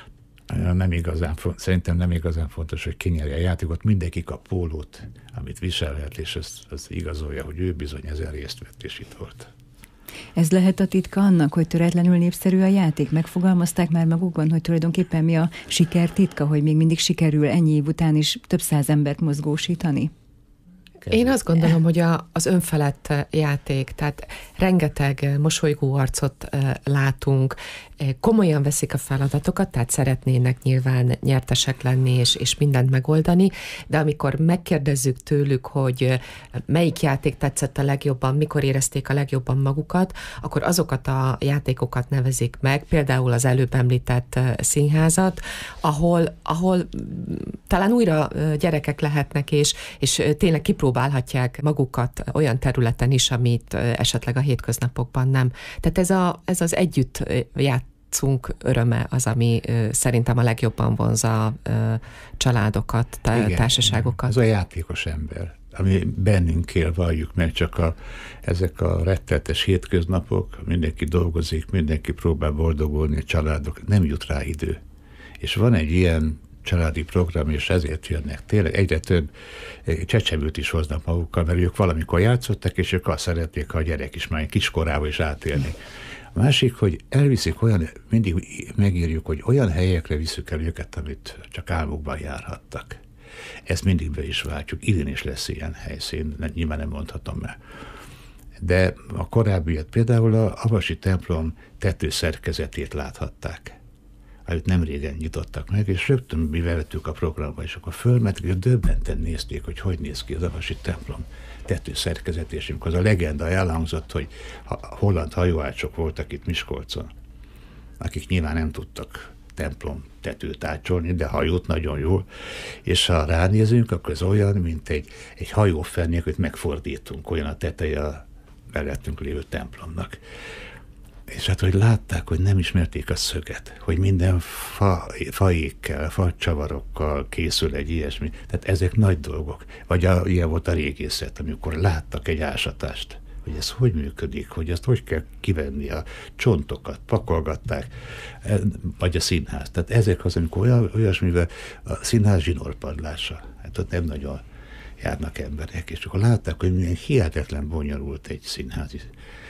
S7: Nem igazán, szerintem nem igazán fontos, hogy kinyerje a játékot, mindenki kap pólót, amit viselhet, és ez, ez igazolja, hogy ő bizony ezen részt vett, és itt volt.
S6: Ez lehet a titka annak, hogy töretlenül népszerű a játék? Megfogalmazták már magukban, hogy tulajdonképpen mi a siker titka, hogy még mindig sikerül ennyi év után is több száz embert mozgósítani?
S8: Én azt gondolom, hogy a, az önfelett játék, tehát rengeteg mosolygó arcot látunk, komolyan veszik a feladatokat, tehát szeretnének nyilván nyertesek lenni és, és mindent megoldani, de amikor megkérdezzük tőlük, hogy melyik játék tetszett a legjobban, mikor érezték a legjobban magukat, akkor azokat a játékokat nevezik meg, például az előbb említett színházat, ahol, ahol talán újra gyerekek lehetnek, és, és tényleg kipróbálhatják magukat olyan területen is, amit esetleg a hétköznapokban nem. Tehát ez, a, ez az együtt ját öröme az, ami ö, szerintem a legjobban vonza ö, családokat, tá- igen, társaságokat.
S7: Ez a játékos ember, ami bennünk él, valljuk meg, csak a, ezek a rettetes hétköznapok, mindenki dolgozik, mindenki próbál boldogulni, a családok, nem jut rá idő. És van egy ilyen családi program, és ezért jönnek. Tényleg egyre több csecsemőt is hoznak magukkal, mert ők valamikor játszottak, és ők azt szeretnék, ha a gyerek is már kiskorában is átélni. A másik, hogy elviszik olyan, mindig megírjuk, hogy olyan helyekre visszük el őket, amit csak álmukban járhattak. Ezt mindig be is váltjuk. Idén is lesz ilyen helyszín, nyilván nem mondhatom meg. De a korábbiat, például a Avasi templom tetőszerkezetét láthatták, amit nem régen nyitottak meg, és rögtön mi vettük a programba, és akkor fölmentek, és döbbenten nézték, hogy hogy néz ki az Avasi templom tetőszerkezet, és amikor az a legenda elhangzott, hogy holland hajóácsok voltak itt Miskolcon. akik nyilván nem tudtak templom tetőt ácsolni, de hajót nagyon jól, és ha ránézünk, akkor ez olyan, mint egy, egy hajófennék, hogy megfordítunk, olyan a teteje a mellettünk lévő templomnak. És hát, hogy látták, hogy nem ismerték a szöget, hogy minden fa, faékkel, facsavarokkal készül egy ilyesmi. Tehát ezek nagy dolgok. Vagy a, ilyen volt a régészet, amikor láttak egy ásatást, hogy ez hogy működik, hogy ezt hogy kell kivenni, a csontokat pakolgatták, vagy a színház. Tehát ezek az, amikor olyan, olyasmivel a színház zsinórpadlása, hát ott nem nagyon járnak emberek, és akkor látták, hogy milyen hihetetlen bonyolult egy színházi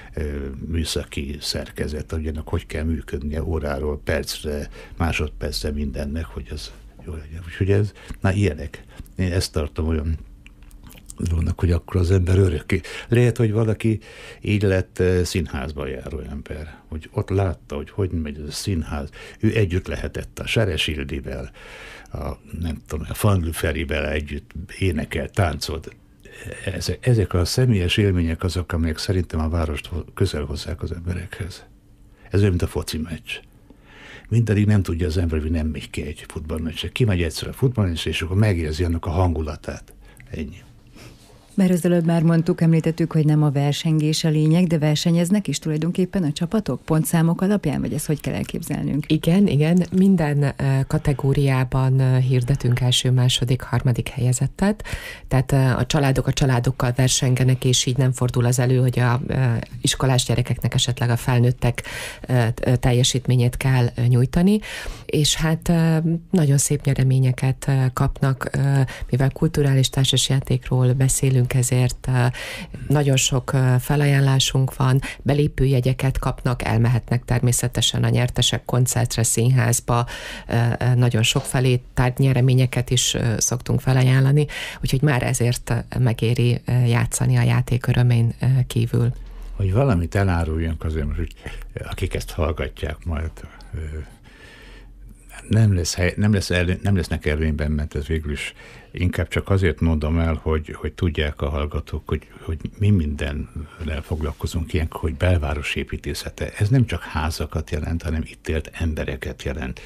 S7: műszaki szerkezet, ugyanak hogy kell működnie óráról percre, másodpercre mindennek, hogy az jó legyen. Úgyhogy ez, na ilyenek. Én ezt tartom olyan dolognak, hogy akkor az ember örökké. Lehet, hogy valaki így lett színházba járó ember, hogy ott látta, hogy hogy megy ez a színház. Ő együtt lehetett a Seres Ildivel, a, nem tudom, a Fanlü Ferivel együtt énekel, táncolt. Ezek, ezek a személyes élmények azok, amelyek szerintem a várost közel hozzák az emberekhez. Ez olyan, mint a foci meccs. Mindaddig nem tudja az ember, hogy nem megy ki egy futballmeccsre. Kimegy egyszer a futballmeccsre, és akkor megérzi annak a hangulatát. Ennyi.
S6: Mert az előbb már mondtuk, említettük, hogy nem a versengés a lényeg, de versenyeznek is tulajdonképpen a csapatok pontszámok alapján, vagy ezt hogy kell elképzelnünk?
S8: Igen, igen, minden kategóriában hirdetünk első, második, harmadik helyezettet, tehát a családok a családokkal versengenek, és így nem fordul az elő, hogy a iskolás gyerekeknek esetleg a felnőttek teljesítményét kell nyújtani, és hát nagyon szép nyereményeket kapnak, mivel kulturális társasjátékról beszélünk, ezért nagyon sok felajánlásunk van, belépőjegyeket kapnak, elmehetnek természetesen a nyertesek koncertre, színházba, nagyon sok felé tárgynyereményeket is szoktunk felajánlani, úgyhogy már ezért megéri játszani a játék örömén kívül.
S7: Hogy valamit eláruljunk azért, hogy akik ezt hallgatják majd, nem, lesz hely, nem, lesz elő, nem lesznek előnyben, mert ez végül is inkább csak azért mondom el, hogy, hogy tudják a hallgatók, hogy, hogy mi mindennel foglalkozunk ilyenkor, hogy belváros építészete. Ez nem csak házakat jelent, hanem itt élt embereket jelent.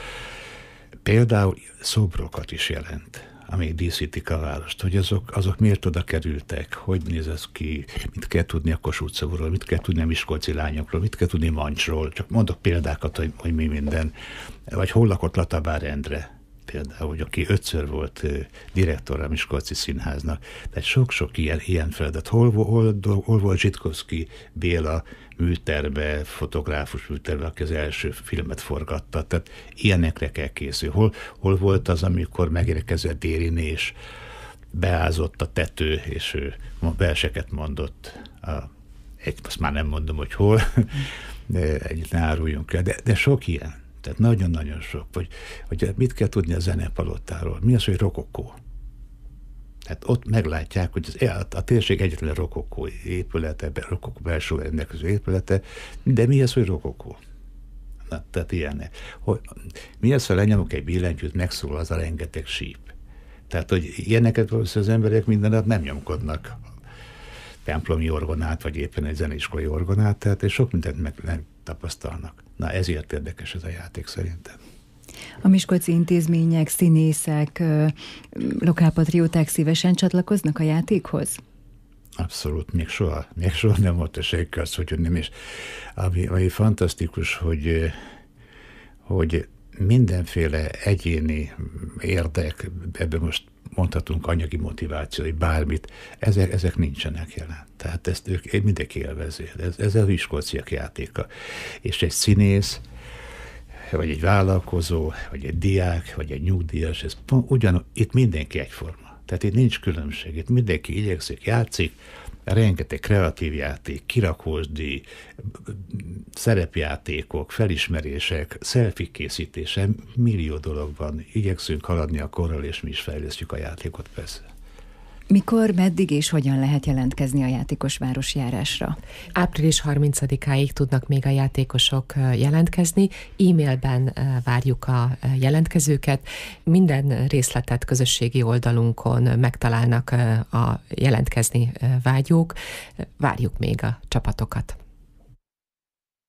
S7: Például szobrokat is jelent, amik díszítik a várost, hogy azok, azok miért oda kerültek, hogy néz ez ki, mit kell tudni a Kossuth szoborról, mit kell tudni a miskolci lányokról, mit kell tudni Mancsról, csak mondok példákat, hogy, hogy mi minden, vagy hol lakott Latabár Endre, például, hogy aki ötször volt uh, direktor a Miskolci Színháznak. Tehát sok-sok ilyen, ilyen feladat. Hol, hol, hol volt Zsitkovszky Béla műterbe, fotográfus műterbe, aki az első filmet forgatta. Tehát ilyenekre kell készülni. Hol, hol volt az, amikor megérkezett Dériné, és beázott a tető, és ő verseket mondott. A, egy, azt már nem mondom, hogy hol, de egyet ne áruljunk el, de, de sok ilyen. Tehát nagyon-nagyon sok. Hogy, hogy mit kell tudni a zenepalotáról? Mi az, hogy rokokó? Tehát ott meglátják, hogy az, a, a térség egyetlen rokokó épülete, rokokó belső rendelkező épülete, de mi az, hogy rokokó? Na, tehát ilyenek. Hogy, mi az, ha lenyomok egy billentyűt, megszól az a rengeteg síp? Tehát, hogy ilyeneket valószínűleg az emberek minden nap nem nyomkodnak templomi orgonát, vagy éppen egy zeneiskolai orgonát, tehát és sok mindent meg, meg tapasztalnak. Na, ezért érdekes ez a játék szerintem.
S6: A miskolci intézmények, színészek, lokálpatrióták szívesen csatlakoznak a játékhoz?
S7: Abszolút, még soha. Még soha nem volt a senki az, hogy nem is. Ami, ami fantasztikus, hogy, hogy mindenféle egyéni érdek, ebben most mondhatunk anyagi motiváció, vagy bármit, ezek, ezek nincsenek jelen. Tehát ezt ők mindenki élvezi. Ez, ez a miskolciak játéka. És egy színész, vagy egy vállalkozó, vagy egy diák, vagy egy nyugdíjas, ez ugyan, itt mindenki egyforma. Tehát itt nincs különbség. Itt mindenki igyekszik, játszik, rengeteg kreatív játék, kirakósdíj, szerepjátékok, felismerések, selfie készítése, millió dolog van. Igyekszünk haladni a korral, és mi is fejlesztjük a játékot persze.
S6: Mikor, meddig és hogyan lehet jelentkezni a játékos városjárásra?
S8: április harmincadikáig tudnak még a játékosok jelentkezni. E-mailben várjuk a jelentkezőket. Minden részletet közösségi oldalunkon megtalálnak a jelentkezni vágyók. Várjuk még a csapatokat.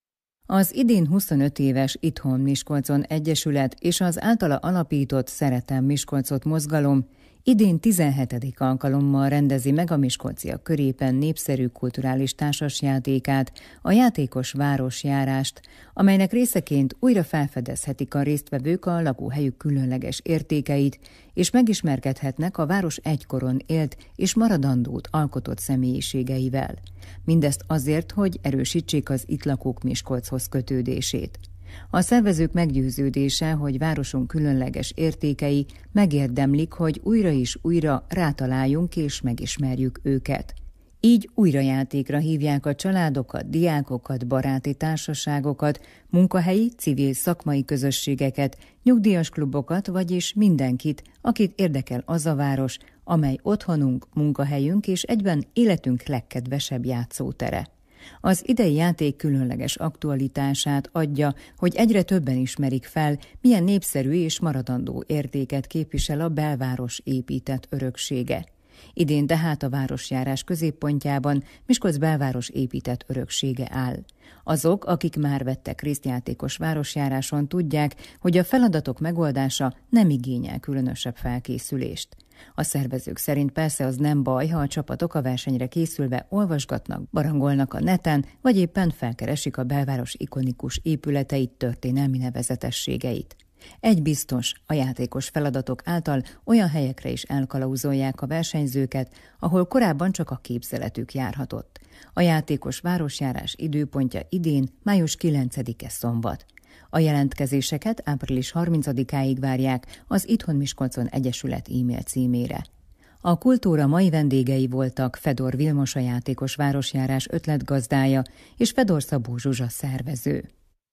S6: Az idén huszonöt éves Itthon Miskolcon Egyesület és az általa alapított Szeretem Miskolcot mozgalom idén tizenhetedik alkalommal rendezi meg a miskolciak körében népszerű kulturális társasjátékát, a játékos városjárást, amelynek részeként újra felfedezhetik a résztvevők a lakóhelyük különleges értékeit, és megismerkedhetnek a város egykoron élt és maradandót alkotott személyiségeivel. Mindezt azért, hogy erősítsék az itt lakók Miskolchoz kötődését. A szervezők meggyőződése, hogy városunk különleges értékei megérdemlik, hogy újra és újra rátaláljunk és megismerjük őket. Így újrajátékra hívják a családokat, diákokat, baráti társaságokat, munkahelyi, civil szakmai közösségeket, nyugdíjas klubokat, vagyis mindenkit, akit érdekel az a város, amely otthonunk, munkahelyünk és egyben életünk legkedvesebb játszótere. Az idei játék különleges aktualitását adja, hogy egyre többen ismerik fel, milyen népszerű és maradandó értéket képvisel a belváros épített öröksége. Idén tehát a városjárás középpontjában Miskolc belváros épített öröksége áll. Azok, akik már vettek részt játékos városjáráson, tudják, hogy a feladatok megoldása nem igényel különösebb felkészülést. A szervezők szerint persze az nem baj, ha a csapatok a versenyre készülve olvasgatnak, barangolnak a neten, vagy éppen felkeresik a belváros ikonikus épületeit, történelmi nevezetességeit. Egy biztos, a játékos feladatok által olyan helyekre is elkalauzolják a versenyzőket, ahol korábban csak a képzeletük járhatott. A játékos városjárás időpontja idén május kilencedike szombat. A jelentkezéseket április harmincadikáig várják az Itthon Miskolcon Egyesület e-mail címére. A kultúra mai vendégei voltak Fedor Vilmos, a játékos városjárás ötletgazdája, és Fedor Szabó Zsuzsa szervező.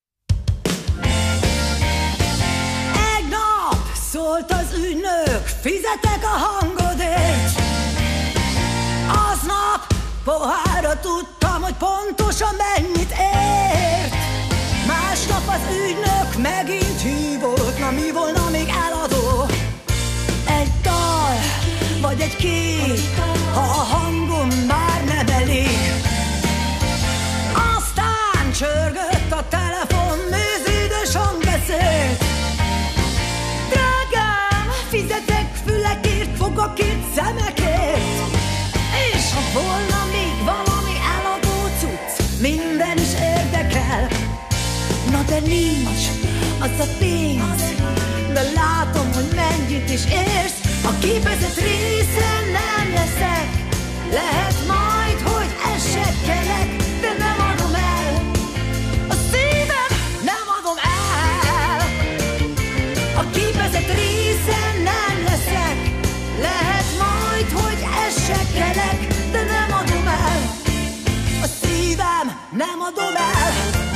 S11: Egy nap szólt az ügynök, fizetek a hangodért. Aznap pohárra tudtam, hogy pontosan mennyit ért. Másnap az ügynök megint hívott, na mi volna még eladó? Egy dal, vagy egy kép, ha a hangom már nem elég. Aztán csörgött a telefon, műződös hangbeszélt. Drágám, fizetek fülekért, fogakért, szemekért. És ha volna még valami eladó cucc, minden is érdekel. Na de nincs az a pénz, de látom, hogy mennyit is érsz. A képezett részen nem leszek, lehet majd, hogy esekkelek, de nem adom el. A szívem nem adom el. A képezett részen nem leszek, lehet majd, hogy esekkelek, de nem adom el. A szívem nem adom el.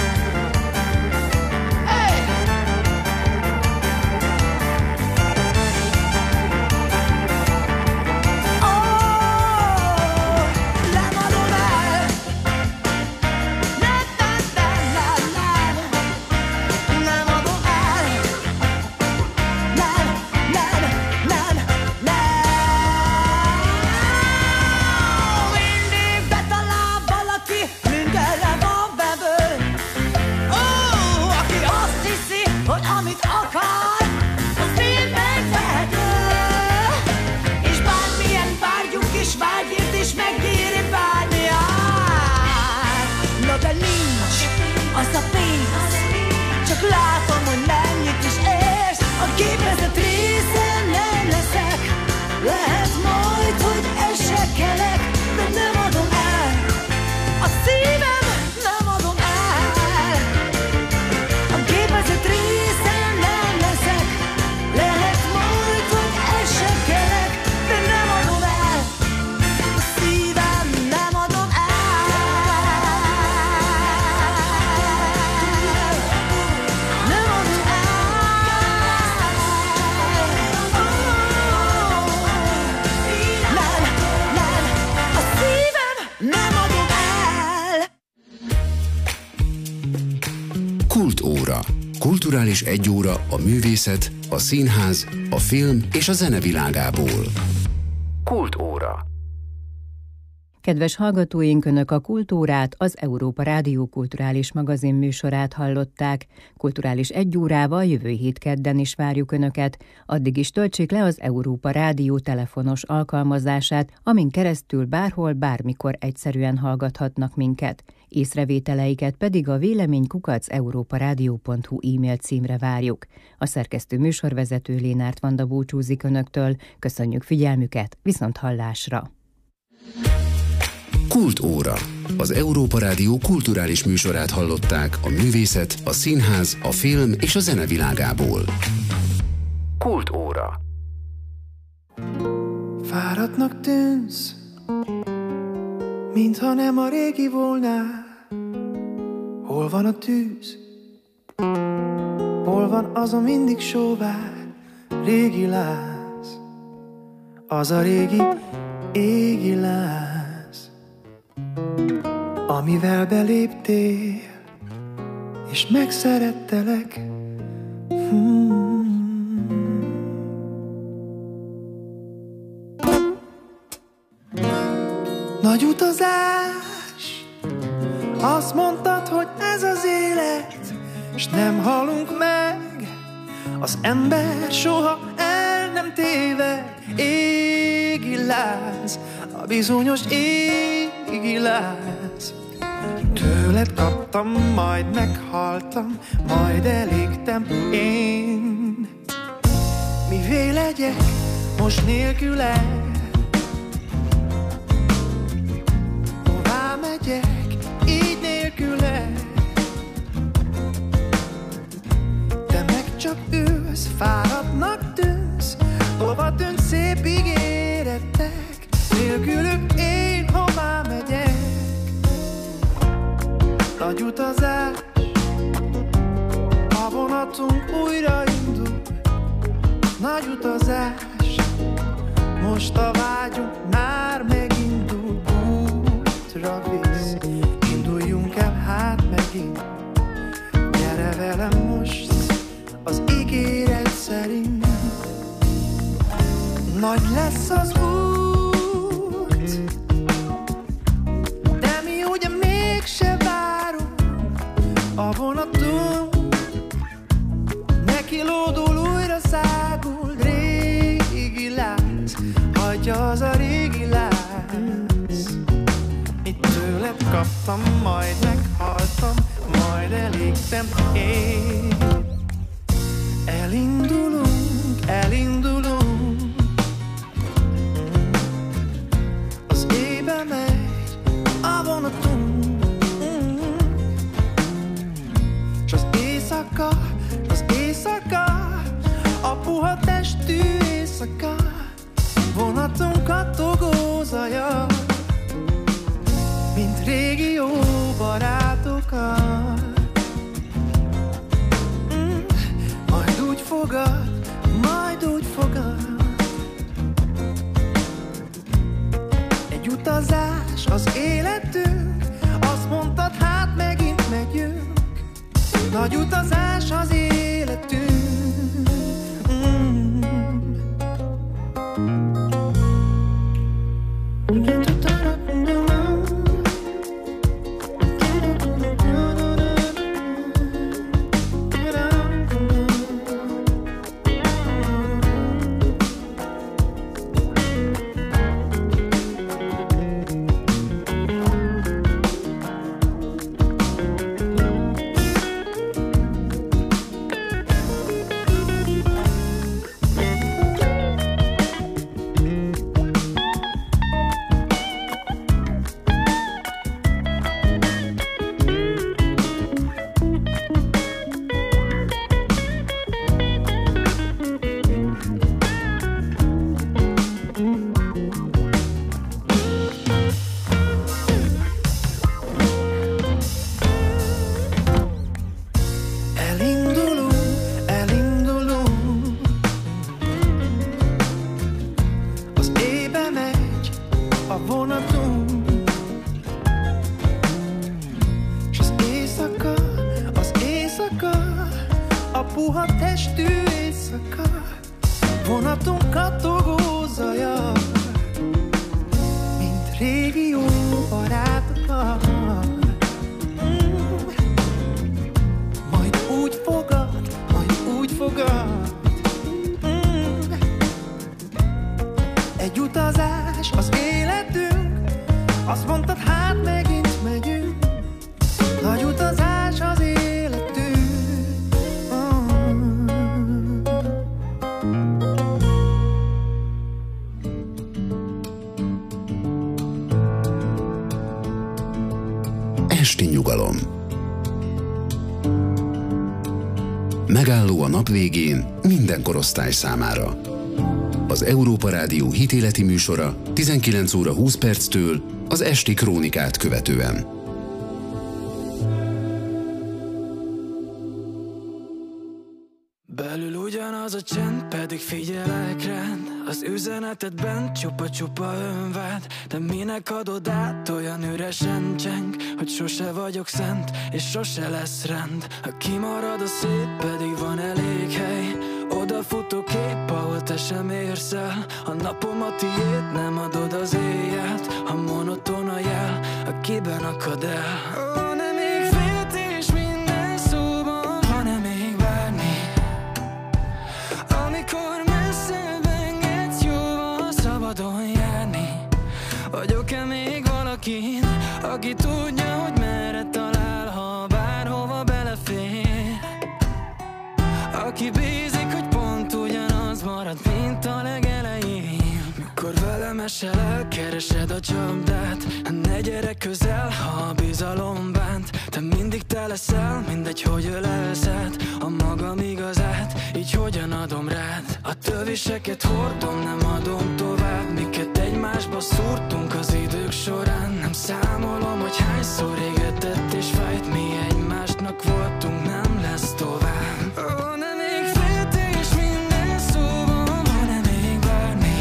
S11: Az a pénz, csak látom, hogy mennyit is érsz. A képezett részen nem leszek, lehet majd, hogy esekkelek, de nem adom el. A szívem nem adom el. A képezett részen nem leszek, lehet majd, hogy esekkelek, de nem adom el. A szívem nem adom el.
S1: Kultóra. Kulturális egyóra a művészet, a színház, a film és a zene világából. Kultóra.
S6: Kedves hallgatóink, Önök a Kultúrát, az Európa Rádió kulturális magazin műsorát hallották. Kulturális egy órával jövő hét kedden is várjuk Önöket. Addig is töltsék le az Európa Rádió telefonos alkalmazását, amin keresztül bárhol, bármikor egyszerűen hallgathatnak minket. Észrevételeiket pedig a vélemény kukac európarádió pont hu e-mail címre várjuk. A szerkesztő műsorvezető Lénárt Vanda búcsúzik Önöktől. Köszönjük figyelmüket, viszont hallásra!
S1: Kultóra. Az Európa Rádió kulturális műsorát hallották a művészet, a színház, a film és a zene világából. Kultóra.
S10: Fáradtnak tűnsz, mintha nem a régi volnál. Hol van a tűz? Hol van az a mindig sóvár régi láz? Az a régi égi láz, amivel beléptél, és megszerettelek. Hmm. Nagy utazás, azt mondtad, hogy ez az élet, s nem halunk meg, az ember soha el nem téved. Égi láz, a bizonyos égi láz. Tőled kaptam, majd meghaltam, majd elégtem én. Mivé legyek most nélküled? Hová megyek így nélküled? Te meg csak ülsz, fáradtnak tűnsz, hova tűnt szép ígéretek? Nélkülük én hová megyek? Nagy utazás, a vonatunk újraindul. Nagy utazás, most a vágyunk már megindul. Útra visz, induljunk el hát megint. Gyere velem most az ígéret szerint. Nagy lesz az út, de mi ugye mégse várunk. A vonatunk neki lódul, újra szágul. Régi láz, hagyja az a régi láz. Itt tőled kaptam, majd meghaltam, majd elégtem én. Elindulunk, elindulunk, az éjbe megy a vonatunk, s az éjszaka, s az éjszaka, a puha testű éjszaka, vonatunk kattogó zaja, mint régi jó barátokat. Majd úgy fogad, majd úgy fogad. Egy utazás az életünk, azt mondtad, hát megint megyünk. Nagy utazás az életünk. Mm. Vonatunk kattogó zaja, mint régi jó barátokat. Mm. Majd úgy fogad, majd úgy fogad. Mm. Egy utazás az életünk, azt mondtad, hát megint megyünk. Nagy utazás az életünk. Mm.
S1: Esti nyugalom. Megálló a nap végén minden korosztály számára. Az Európa Rádió hitéleti műsora tizenkilenc óra húsz perctől az esti krónikát követően.
S3: Belül ugyanaz a csend, pedig figyelek rád. Az üzenetedben csupa-csupa önvád. De minek adod át, olyan üresen cseng, hogy sose vagyok szent, és sose lesz rend. Ha kimarad a szép, pedig van elég hely. Odafutok épp, ahol te sem érsz el. A napom a tiéd, nem adod az éjjelt. Ha monoton a jel, akiben akad el. Van-e még féltés minden szóban? Van-e még bármi? Amikor messzebb engedsz, jóval szabadon járni. Vagyok-e még valakin, aki tudja, hogy merre talál, ha bárhova belefér? Aki bízik, hogy pont ugyanaz marad, mint a legelején. Mikor velem esel el, keresed a csapdát. Ne gyere közel, ha a bizalom bánt. Te mindig te leszel, mindegy, hogy ölelsz át a magam igazát, így hogyan adom rád. A töviseket hordom, nem adom tovább, miket egymásba szúrtunk az idők során. Nem számolom, hogy hányszor égetett és fájt, mi egymásnak voltunk, nem lesz tovább. Van-e még féltés minden szóban? Van-e még bármi?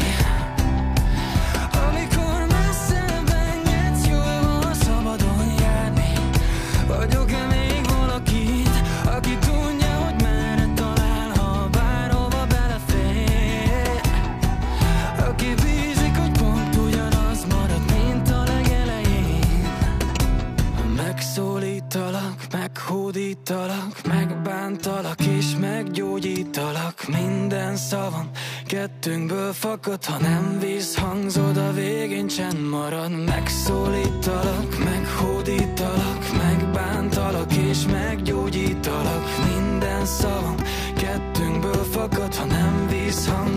S3: Amikor messzebb engedsz, jól van szabadon járni. Vagyok-e még valakit, aki tudja, hogy merre talál, ha bárhova belefér? Aki bízik, hogy pont ugyanaz marad, mint a legelején. Megszólítalak, meghódítalak, megbántalak és meggyógyítalak. Minden szavam kettőnkből fakad, ha nem visszhangzod, a végén csend marad. Megszólítalak, meghódítalak, megbántalak és meggyógyítalak. Minden szavam kettőnkből fakad, ha nem visszhangzod,